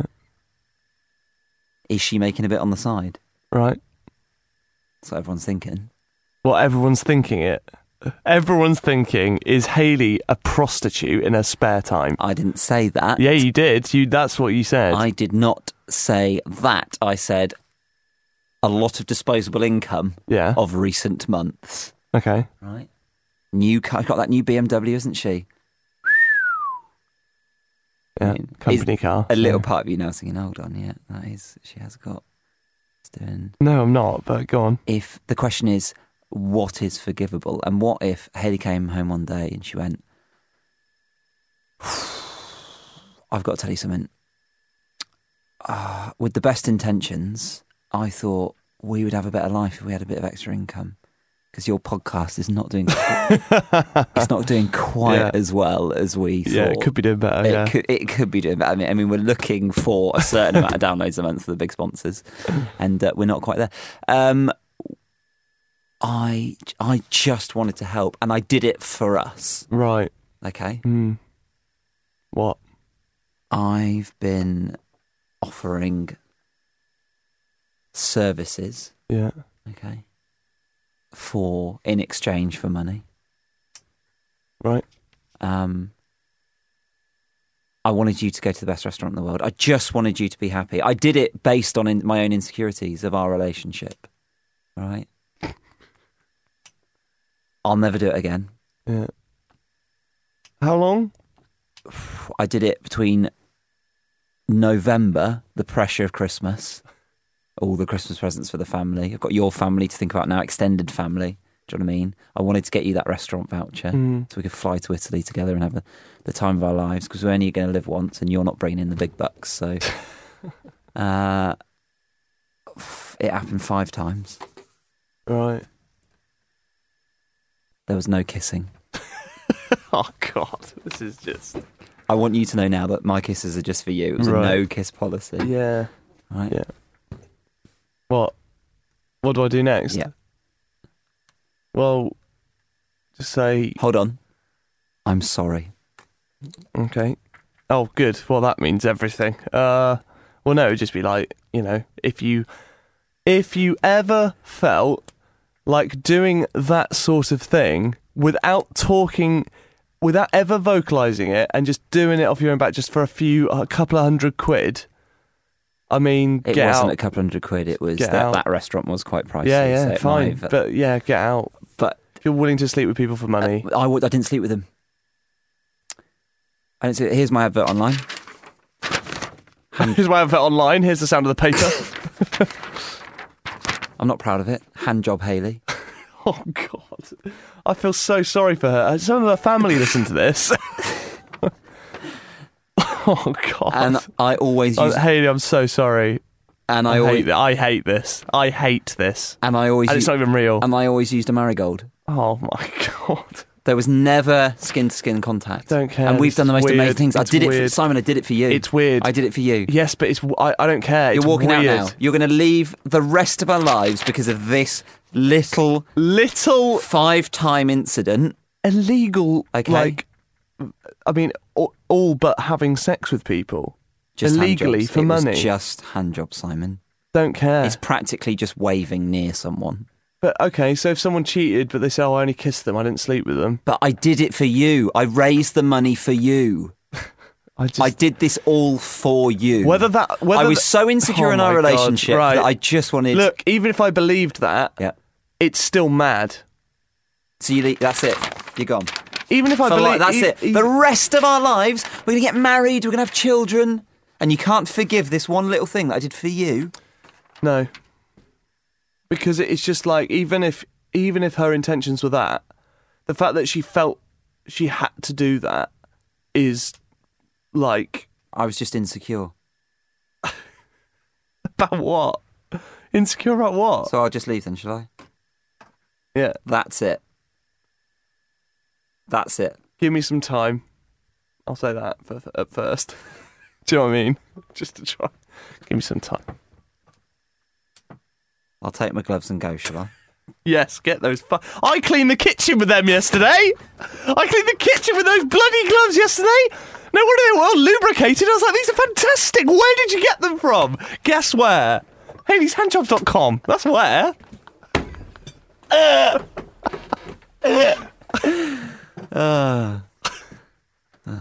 Is she making a bit on the side? Right. That's what everyone's thinking. Well, everyone's thinking it. Everyone's thinking, is Haley a prostitute in her spare time? I didn't say that. Yeah, you did. You. That's what you said. I did not say that. I said a lot of disposable income Yeah. of recent months. Okay. Right. New car, got that new B M W, isn't she? Yeah. I mean, Company is car. A little yeah. part of you now thinking, hold on, yeah, that is, she has got, it's doing. No, I'm not, but go on. If the question is, what is forgivable? And what if Haley came home one day and she went, I've got to tell you something. Uh, with the best intentions, I thought we would have a better life if we had a bit of extra income. Because your podcast is not doing, it's not doing quite Yeah. as well as we thought. Yeah, it could be doing better. It yeah. could, it could be doing better. I mean, I mean, we're looking for a certain amount of downloads a month for the big sponsors, and uh, we're not quite there. Um, I, I just wanted to help, and I did it for us. Right. Okay, Mm. What? I've been offering services. Yeah. Okay, for in exchange for money. Right. Um, I wanted you to go to the best restaurant in the world. I just wanted you to be happy. I did it based on in, my own insecurities of our relationship. Right? I'll never do it again. Yeah. How long? I did it between November, the pressure of Christmas, all the Christmas presents for the family. I've got your family to think about now, extended family. Do you know what I mean? I wanted to get you that restaurant voucher Mm. so we could fly to Italy together and have a, the time of our lives, because we're only going to live once and you're not bringing in the big bucks. So uh, it happened five times. Right. There was no kissing. Oh, God. This is just... I want you to know now that my kisses are just for you. It was Right. a no-kiss policy. Yeah. Right? Yeah. What? What do I do next? Yeah. Well, just say... Hold on. I'm sorry. Okay. Oh, good. Well, that means everything. Uh, well, no, it would just be like, you know, if you, if you ever felt like doing that sort of thing without talking, without ever vocalising it and just doing it off your own back just for a few, a couple of hundred quid, I mean, It get wasn't out. a couple hundred quid. It was Get that, out. that restaurant was quite pricey. Yeah, yeah, so it fine. might have- But yeah, get out. but If you're willing to sleep with people for money. I, would, I didn't sleep with him. I didn't sleep, here's my advert online. Here's my advert online. Here's the sound of the paper. I'm not proud of it. Hand job Haley. Oh, God. I feel so sorry for her. Some of her family listen to this. Oh, God. And I always Oh, use. Haley, I'm so sorry. and I, I, always. hate, I hate this. I hate this. And I always. And it's use, not even real. and I always used a marigold. Oh, my God. There was never skin to skin contact. Don't care. And we've It's done the most weird. amazing things. I It's did it, for, weird. Simon. I did it for you. It's weird. I did it for you. Yes, but it's. I, I don't care. You're It's walking weird. out now. You're going to leave the rest of our lives because of this little Little five-time incident. illegal, Okay. like, I mean, all, all but having sex with people. Just hand Illegally jobs. for it money. Was just hand job, Simon. Don't care. It's practically just waving near someone. But, okay, so if someone cheated, but they say, oh, I only kissed them, I didn't sleep with them. But I did it for you. I raised the money for you. I just... I did this all for you. Whether that... Whether I was that- so insecure Oh in our my God, relationship right. that I just wanted... Look, even if I believed that, Yeah. it's still mad. So you leave, that's it. You're gone. Even if I For believe... life, that's e- it. e- The rest of our lives, we're going to get married, we're going to have children, and you can't forgive this one little thing that I did for you. No. Because it's just like, even if even if her intentions were that, the fact that she felt she had to do that is like... I was just insecure. About what? Insecure about what? So I'll just leave then, shall I? Yeah. That's it. That's it. Give me some time. I'll say that for, at first. Do you know what I mean? Just to try. Give me some time. I'll take my gloves and go, shall I? Yes, get those. Fu- I cleaned the kitchen with them yesterday. I cleaned the kitchen with those bloody gloves yesterday. No wonder they were well lubricated. I was like, these are fantastic. Where did you get them from? Guess where? Hades Handjobs dot com. That's where. Uh. Uh. Uh.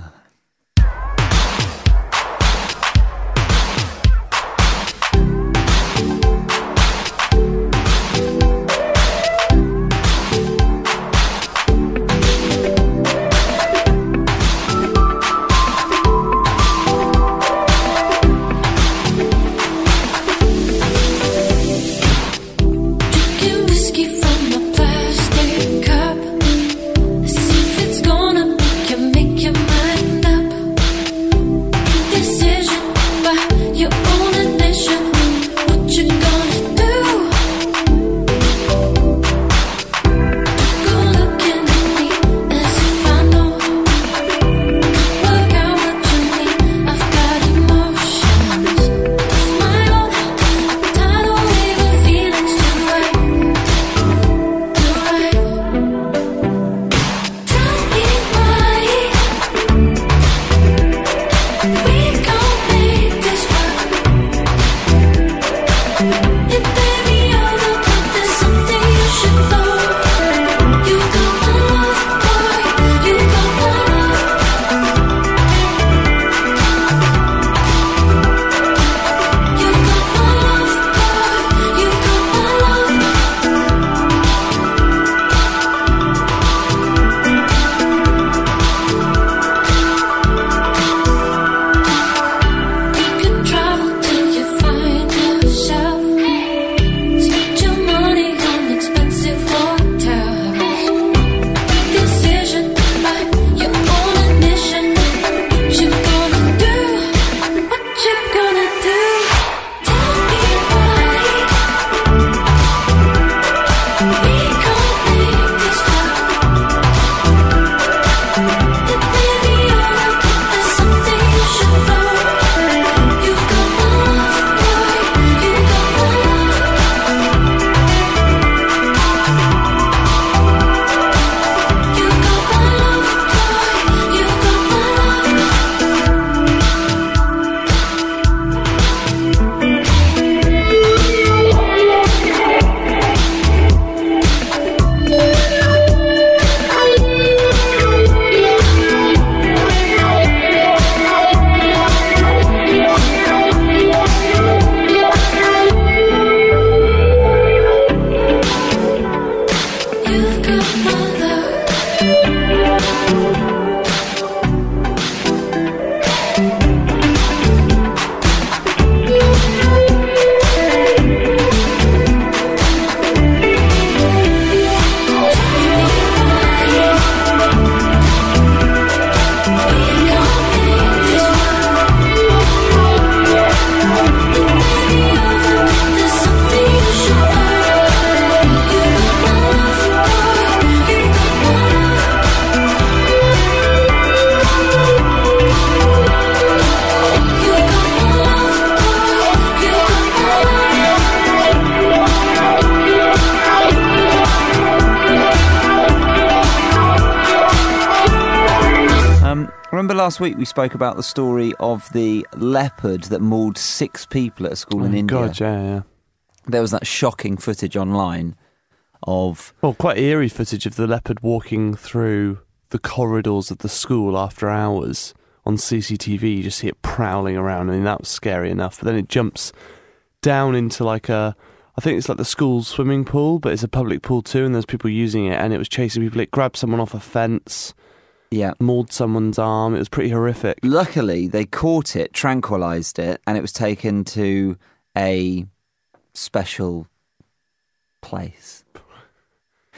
Remember last week we spoke about the story of the leopard that mauled six people at a school oh in India? God, yeah, yeah. There was that shocking footage online of... Well, quite eerie footage of the leopard walking through the corridors of the school after hours on C C T V. You just see it prowling around. I mean, that was scary enough. But then it jumps down into like a... I think it's like the school's swimming pool, but it's a public pool too, and there's people using it, and it was chasing people. It grabbed someone off a fence... Yeah. Mauled someone's arm. It was pretty horrific. Luckily, they caught it, tranquilised it, and it was taken to a special place.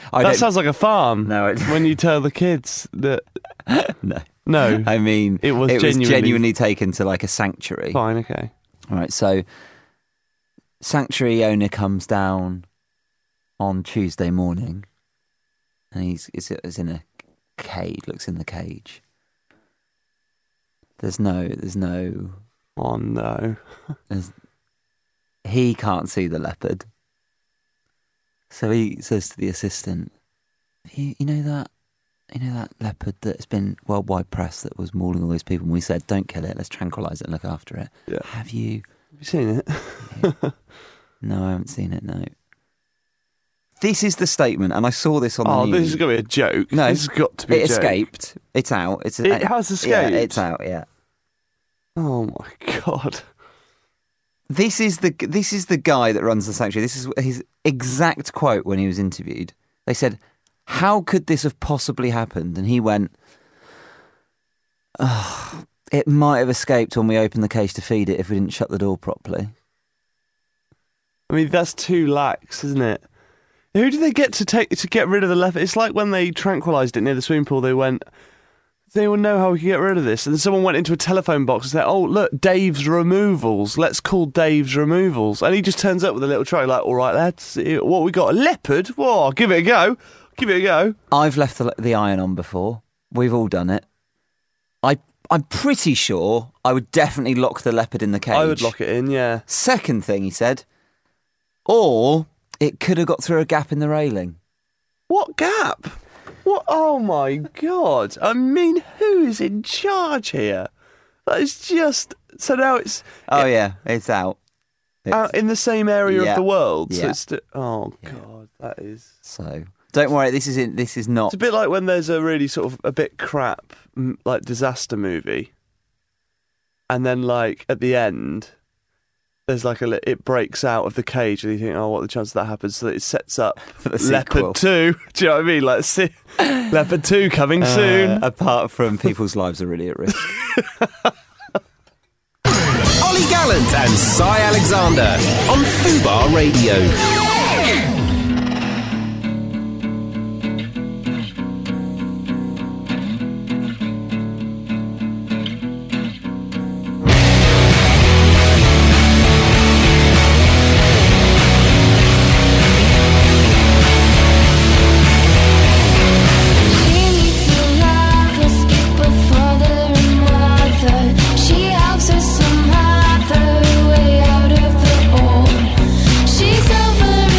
I that don't- sounds like a farm. No, it- when you tell the kids that. No. No. I mean, It was it genuinely- was genuinely taken to like a sanctuary. Fine, okay. All right, so sanctuary owner comes down on Tuesday morning, and he's is, is in a cage. Looks in the cage. There's no, there's no. Oh no. There's, he can't see the leopard, so he says to the assistant, "You, you know that, you know that leopard that's been worldwide press that was mauling all those people, and we said don't kill it, let's tranquilise it and look after it. Yeah. Have you?" Have you seen it? Yeah. No, I haven't seen it, no. This is the statement, and I saw this on the Oh, news. this is going to be a joke. No, this has got to be it a joke. escaped. It's out. It's It has escaped? Yeah, it's out, yeah. Oh my God. This is the this is the guy that runs the sanctuary. This is his exact quote when he was interviewed. They said, "How could this have possibly happened?" And he went, oh, "It might have escaped when we opened the cage to feed it if we didn't shut the door properly." I mean, that's too lax, isn't it? Who did they get to take to get rid of the leopard? It's like when they tranquilised it near the swimming pool. They went, "Does anyone know how we can get rid of this?" And then someone went into a telephone box and said, "Oh, look, Dave's Removals. Let's call Dave's Removals." And he just turns up with a little trolley, like, "All right, lads, what we got? A leopard? Whoa, I'll give it a go. Give it a go." I've left the, the iron on before. We've all done it. I I'm pretty sure I would definitely lock the leopard in the cage. I would lock it in, yeah. Second thing he said, or it could have got through a gap in the railing. What gap? What? Oh my God! I mean, who is in charge here? That is just so now it's Oh yeah, it's out. It's, out in the same area Yeah. of the world. So Yeah. it's st- oh Yeah. God, that is. so don't worry. This is in, this is not. It's a bit like when there's a really sort of a bit crap m- like disaster movie, and then like at the end, there's like a li- it breaks out of the cage, and you think, oh, what are the chances that happens? So that it sets up For the sequel. Leopard Two. Do you know what I mean? Like si- Leopard Two coming soon. Uh, apart from people's lives are really at risk. Ollie Gallant and Cy Alexander on Fubar Radio. She needs a love, a skipper, father and mother. She helps her some other way out of the hole. She's over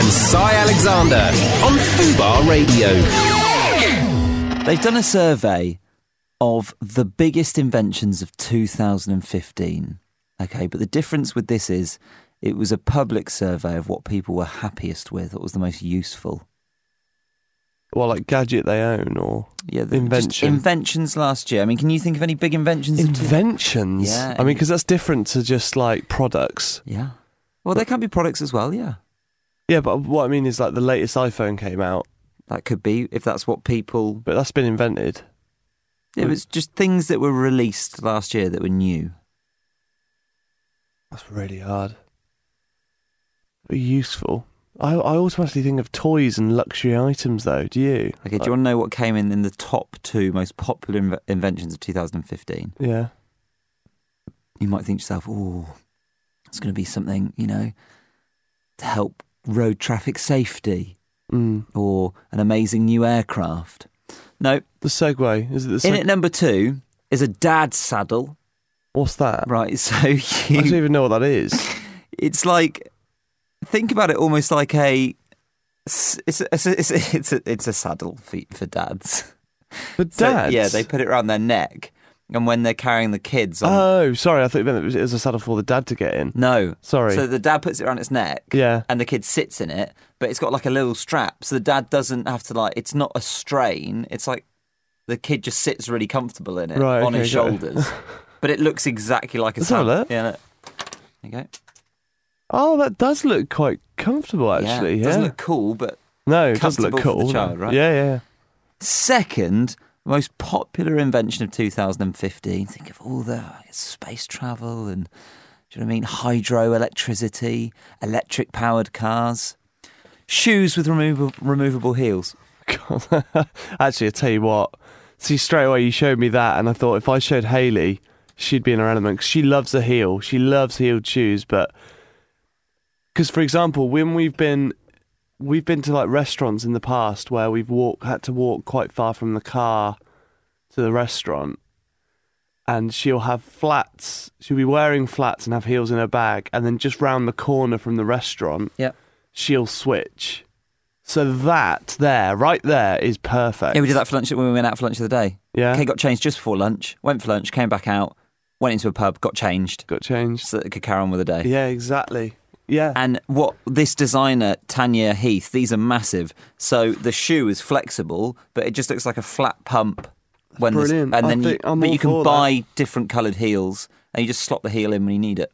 and Cy Alexander on Fubar Radio. They've done a survey of the biggest inventions of two thousand fifteen. Okay, but the difference with this is it was a public survey of what people were happiest with, what was the most useful. Well, like gadget they own or Yeah, the, invention. just inventions last year. I mean, can you think of any big inventions? of two- Inventions? Yeah. I mean, because that's different to just like products. Yeah. Well, they can be products as well, yeah. Yeah, but what I mean is like the latest iPhone came out, That could be, if that's what people... but that's been invented. It was just things that were released last year that were new. That's really hard. But useful. I, I automatically think of toys and luxury items, though. Do you? Okay, do you want to know what came in in the top two most popular inv- inventions of two thousand fifteen? Yeah. You might think to yourself, oh, it's going to be something, you know, to help road traffic safety Mm. or an amazing new aircraft. No. The Segway. Is it the Segway? In at number two is a dad saddle. What's that? Right, so I don't you, even know what that is. it's like, think about it almost like a, it's a, it's a, it's a, it's a, it's a saddle for, for dads. For So, dads? yeah, they put it around their neck, and when they're carrying the kids on... Oh, sorry. I thought you meant it was, it was a saddle for the dad to get in. No. Sorry. So the dad puts it around its neck, Yeah. and the kid sits in it, but it's got like a little strap, so the dad doesn't have to like, it's not a strain, it's like the kid just sits really comfortable in it, Right, on okay, his got it. shoulders. But it looks exactly like a Let's have a saddle. look. Yeah, look. There you go. Oh, that does look quite comfortable, actually. Yeah, Yeah. it doesn't look cool, but no, it does look comfortable for cool. the child, right? Yeah, yeah. second most popular invention of two thousand fifteen. Think of all the I guess, space travel and, do you know what I mean? Hydroelectricity, electric powered cars, shoes with removable, removable heels. God. Actually, I tell you what. See, straight away you showed me that, and I thought if I showed Hayley, she'd be in her element because she loves a heel. She loves heeled shoes, but because, for example, when we've been we've been to like restaurants in the past where we've walk had to walk quite far from the car to the restaurant, and she'll have flats. She'll be wearing flats and have heels in her bag, and then just round the corner from the restaurant, Yep. she'll switch. So that there, right there, is perfect. Yeah, we did that for lunch when we went out for lunch the other day. Yeah. Kate got changed just before lunch, went for lunch, came back out, went into a pub, got changed, Got changed. so that it could carry on with the day. Yeah, exactly. Yeah. And what this designer, Tanya Heath, these are massive. So the shoe is flexible, but it just looks like a flat pump. When there's- Brilliant. And I then you, think I'm but all you can for buy different coloured heels, and you just slot the heel in when you need it.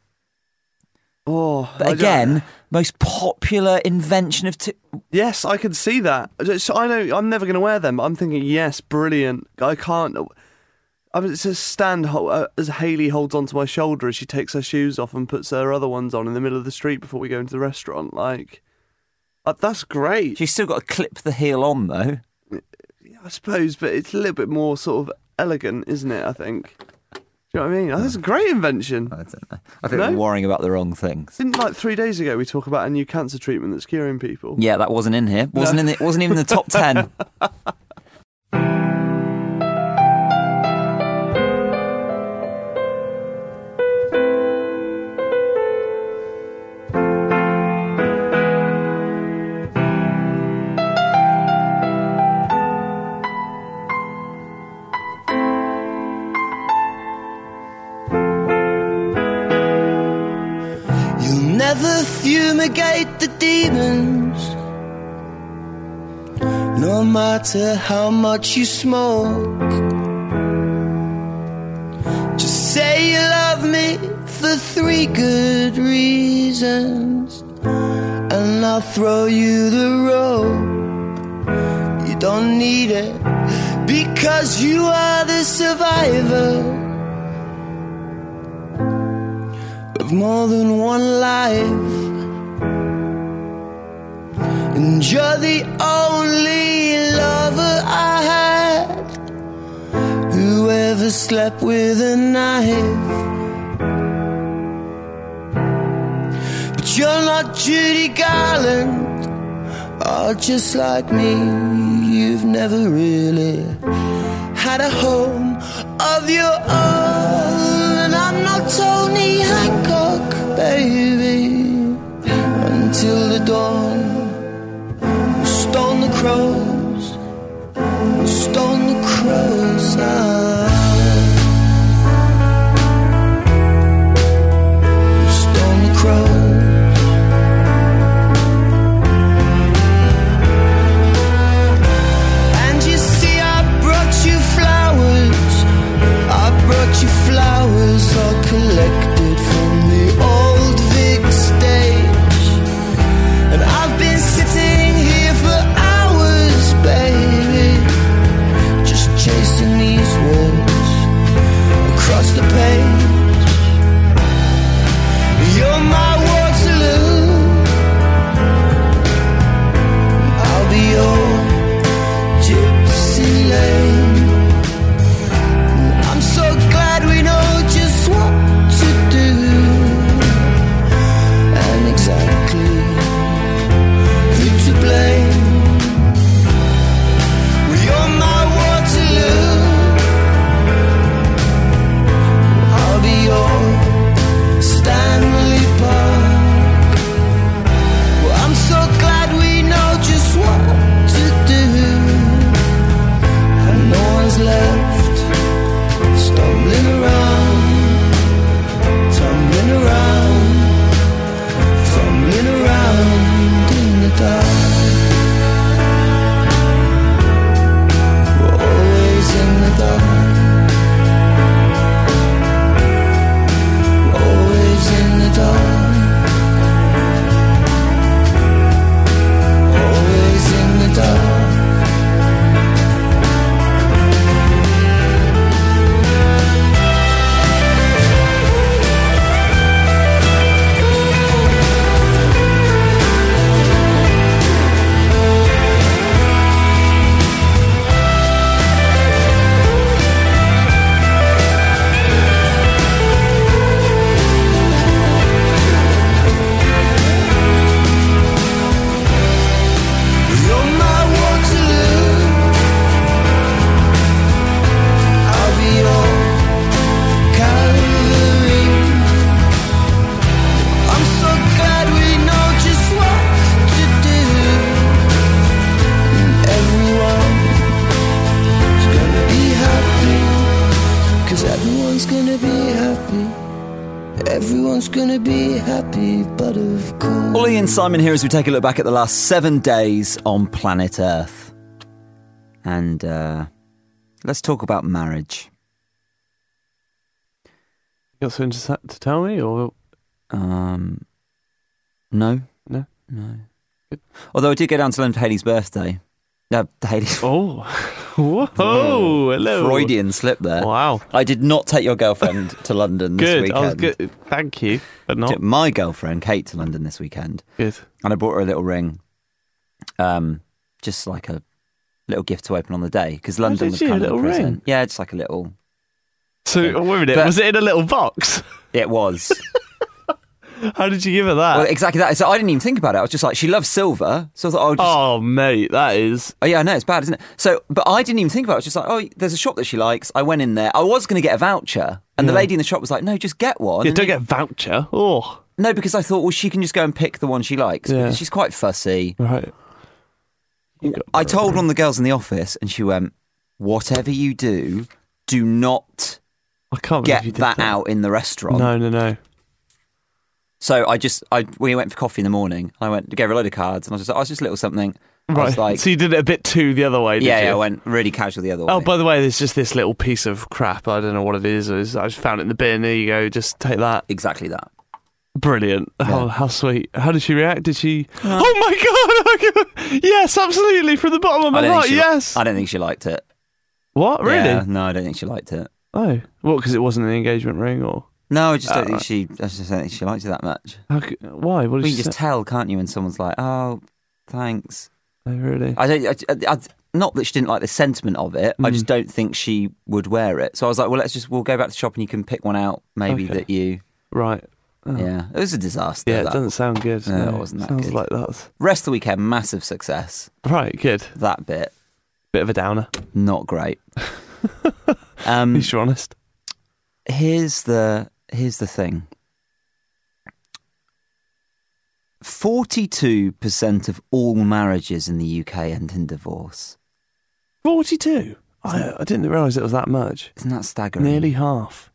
oh, But I again, don't- most popular invention of... T- yes, I can see that. So I know I'm never going to wear them, but I'm thinking, yes, brilliant. I can't. I mean, it's a stand ho- uh, as Hayley holds onto my shoulder as she takes her shoes off and puts her other ones on in the middle of the street before we go into the restaurant. Like, uh, that's great. She's still got to clip the heel on, though. I suppose, but it's a little bit more sort of elegant, isn't it? I think. Do you know what I mean? Oh, that's a great invention. I don't know. I think No? we're worrying about the wrong things. Didn't like three days ago we talk about a new cancer treatment that's curing people? Yeah, that wasn't in here. Wasn't in. The, wasn't even in the top ten. You'll never fumigate the demons, no matter how much you smoke. Just say you love me for three good reasons, and I'll throw you the rope. You don't need it, because you are the survivor of more than one life, and you're the only lover I had who ever slept with a knife. But you're not Judy Garland, or just like me, you've never really had a home of your own. And I'm not Tony Hancock, baby, until the dawn be happy, but of course. Ollie and Simon here as we take a look back at the last seven days on planet Earth. And uh, let's talk about marriage. You got something to, sa- to tell me, or Um, no. no? No. Good. Although I did go down to London for Hayley's birthday. No, Hayley's Oh, whoa! Hello, Freudian slip there. Wow, I did not take your girlfriend to London this good. weekend. I was good. Thank you, but not Took my girlfriend Kate to London this weekend, good. and I bought her a little ring, um, just like a little gift to open on the day because London did was you? kind A of a little present. ring? Yeah, just like a little. So, Yeah. wait a minute. But- Was it in a little box? It was. How did you give her that? Well, exactly that. So I didn't even think about it. I was just like, she loves silver, so I thought, oh, just, oh. Oh, mate, that is. yeah, I know it's bad, isn't it? So, but I didn't even think about it. I was just like, oh, there's a shop that she likes. I went in there. I was going to get a voucher, and the Yeah. lady in the shop was like, no, just get one. Yeah, And don't you- get a voucher. Oh, No, because I thought, well, she can just go and pick the one she likes. Yeah. Because she's quite fussy. right. You got- I told one of the girls in the office, and she went, whatever you do, do not I can't believe get you did that, out in the restaurant. No, no, no. So I just, I we went for coffee in the morning. I went, gave her a load of cards, and I was just like, oh, it's just a little something. I Right. was like, so you did it a bit too the other way, did yeah, you? yeah, I went really casual the other way. Oh, by the way, there's just this little piece of crap. I don't know what it is. It's- I just found it in the bin. There you go. Just take that. Exactly that. Brilliant. Yeah. Oh, how sweet. How did she react? Did she... Oh, my God. Yes, absolutely. From the bottom of I my don't heart, think she, yes. I don't think she liked it. What? Really? Yeah, no, I don't think she liked it. Oh. What, because it wasn't an engagement ring, or... No, I just don't Uh, think she. I just don't think she liked it that much. How could, why? What Well, did you she just say? tell, can't you, when someone's like, "Oh, thanks." Oh, really? I don't. I, I, I, not that she didn't like the sentiment of it. I just Mm. don't think she would wear it. So I was like, "Well, let's just we'll go back to the shop and you can pick one out, maybe Okay. that you." Right. Oh. Yeah, it was a disaster. Yeah, it that. doesn't sound good. No, No, it wasn't that Sounds good. like that's... Rest of the weekend, massive success. Right, good. That bit, Bit of a downer. not great. um, At least you're honest. here's the here's the thing. Forty-two percent of all marriages in the U K end in divorce. forty-two? I, I didn't realise it was that much. Isn't that staggering? Nearly half.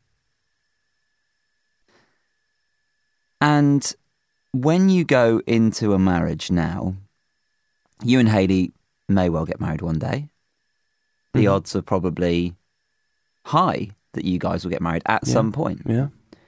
And when you go into a marriage now, you and Hayley may well get married one day. The Mhm. odds are probably high that you guys will get married at Yeah. some point. Yeah.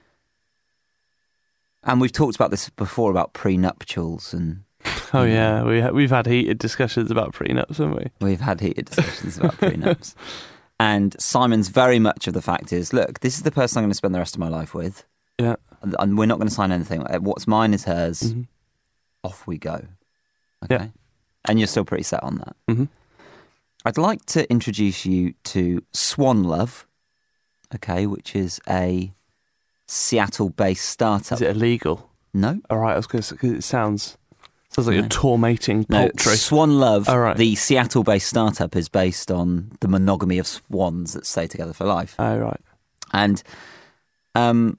And we've talked about this before about prenuptials, and Oh, yeah. We ha- we've had heated discussions about prenups, haven't we? we've had heated discussions about prenups. And Simon's very much of the fact is, look, this is the person I'm going to spend the rest of my life with, Yeah. and- and we're not going to sign anything. What's mine is hers. Mhm. Off we go. Okay. Yeah. And you're still pretty set on that. Mhm. I'd like to introduce you to Swan Love, okay, which is a Seattle-based startup. Is it illegal? No, All right, I was going to say, 'cause it sounds, sounds like No. you're tormenting no. poultry. Swan Love, Oh, right. the Seattle-based startup, is based on the monogamy of swans that stay together for life, Oh, right. and um,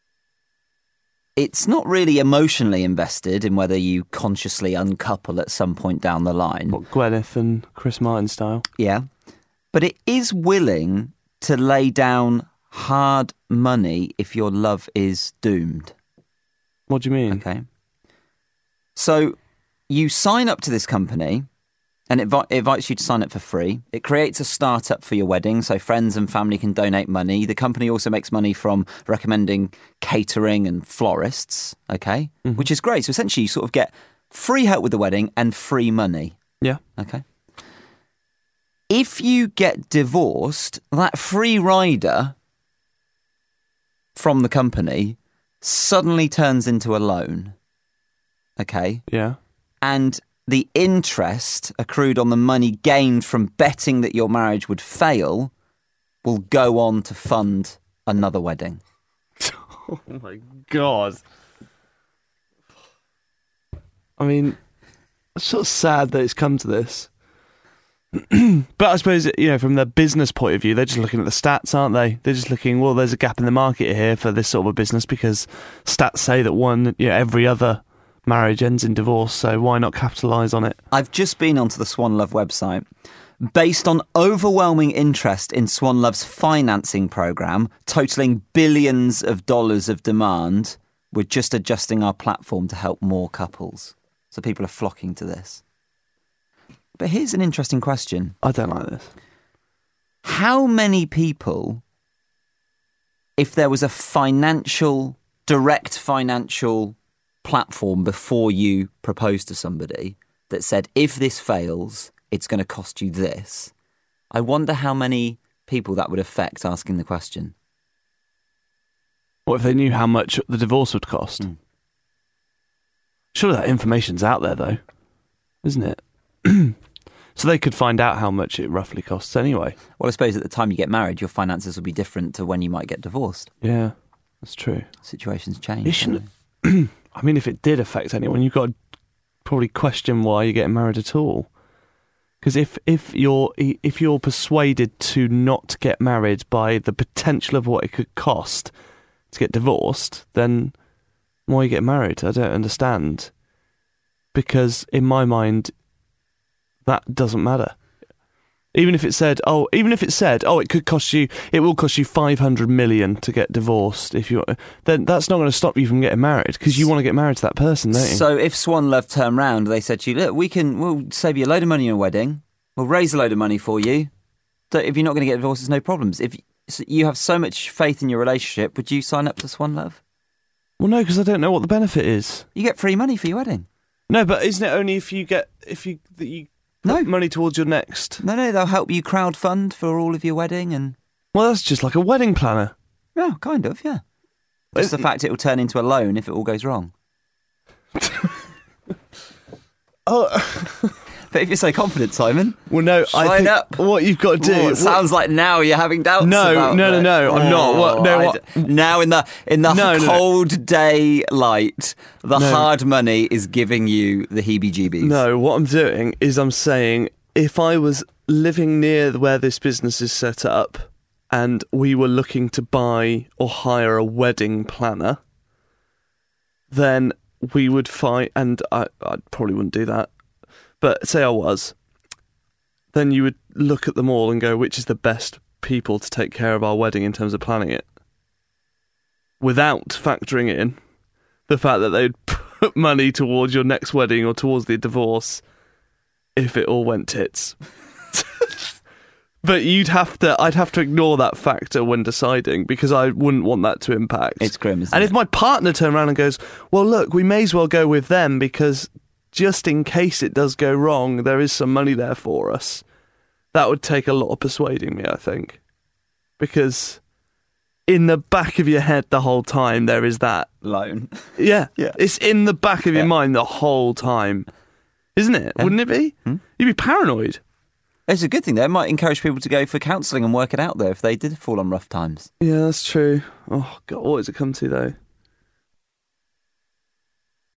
it's not really emotionally invested in whether you consciously uncouple at some point down the line. What, Gwyneth and Chris Martin style? Yeah. But it is willing to lay down hard money if your love is doomed. What do you mean? Okay. So you sign up to this company and it, vi- it invites you to sign up for free. It creates a startup for your wedding so friends and family can donate money. The company also makes money from recommending catering and florists, okay? Mhm. Which is great. So essentially you sort of get free help with the wedding and free money. Yeah. Okay. If you get divorced, that free rider from the company suddenly turns into a loan. Okay. Yeah. And the interest accrued on the money gained from betting that your marriage would fail will go on to fund another wedding. Oh, my God. I mean, it's sort of sad that it's come to this. But I suppose, you know, from the business point of view, they're just looking at the stats, aren't they? They're just looking, well, there's a gap in the market here for this sort of a business because stats say that one, you know, every other marriage ends in divorce, so why not capitalise on it? I've just been onto the Swan Love website. Based on overwhelming interest in Swan Love's financing program, totaling billions of dollars of demand, We're just adjusting our platform to help more couples. So people are flocking to this. But here's an interesting question. I don't like this. How many people, if there was a financial, direct financial platform before you proposed to somebody that said, if this fails, it's going to cost you this, I wonder how many people that would affect asking the question. What if they knew how much the divorce would cost? Mm. Surely that information's out there, though, isn't it? So they could find out how much it roughly costs anyway. Well, I suppose at the time you get married, your finances will be different to when you might get divorced. Yeah, that's true. Situations change. It shouldn't. I mean, if it did affect anyone, you've got to probably question why you're getting married at all. Because if, if you're if you're persuaded to not get married by the potential of what it could cost to get divorced, then why are you getting married? I don't understand. Because in my mind, that doesn't matter. Even if it said, oh, even if it said, oh, it could cost you, it will cost you five hundred million to get divorced. If you, then that's not going to stop you from getting married because you want to get married to that person, don't you? So if Swan Love turned round, they said to you, look, we can, we'll save you a load of money in a wedding. We'll raise a load of money for you. So if you're not going to get divorced, there's no problems. If you have so much faith in your relationship, would you sign up to Swan Love? Well, no, because I don't know what the benefit is. You get free money for your wedding. No, but isn't it only if you get if you that you no put money towards your next? No, no, they'll help you crowdfund for all of your wedding and. Well, that's just like a wedding planner. Yeah, kind of, yeah. Just the fact it will turn into a loan if it all goes wrong. Oh. But if you're so confident, Simon, well, no, sign I think up. What you've got to do. Oh, it what, sounds like now you're having doubts. No, about no, no, no. oh, I'm not. What? No, what? Now in the in the no, cold no, no. day light, the no. hard money is giving you the heebie-jeebies. No, what I'm doing is I'm saying if I was living near where this business is set up, and we were looking to buy or hire a wedding planner, then we would find, and I, I probably wouldn't do that, but say I was, then you would look at them all and go, which is the best people to take care of our wedding in terms of planning it, without factoring in the fact that they'd put money towards your next wedding or towards the divorce if it all went tits. But you'd have to, I'd have to ignore that factor when deciding because I wouldn't want that to impact. It's grim, isn't and it? if my partner turned around and goes, well, look, we may as well go with them because just in case it does go wrong, there is some money there for us. That would take a lot of persuading me, I think. Because in the back of your head the whole time, there is that. Loan. Yeah. Yeah. It's in the back of your Yeah. mind the whole time. Isn't it? Yeah. Wouldn't it be? Hmm? You'd be paranoid. It's a good thing, though. It might encourage people to go for counselling and work it out, though, if they did fall on rough times. Yeah, that's true. Oh, God, what does it come to, though?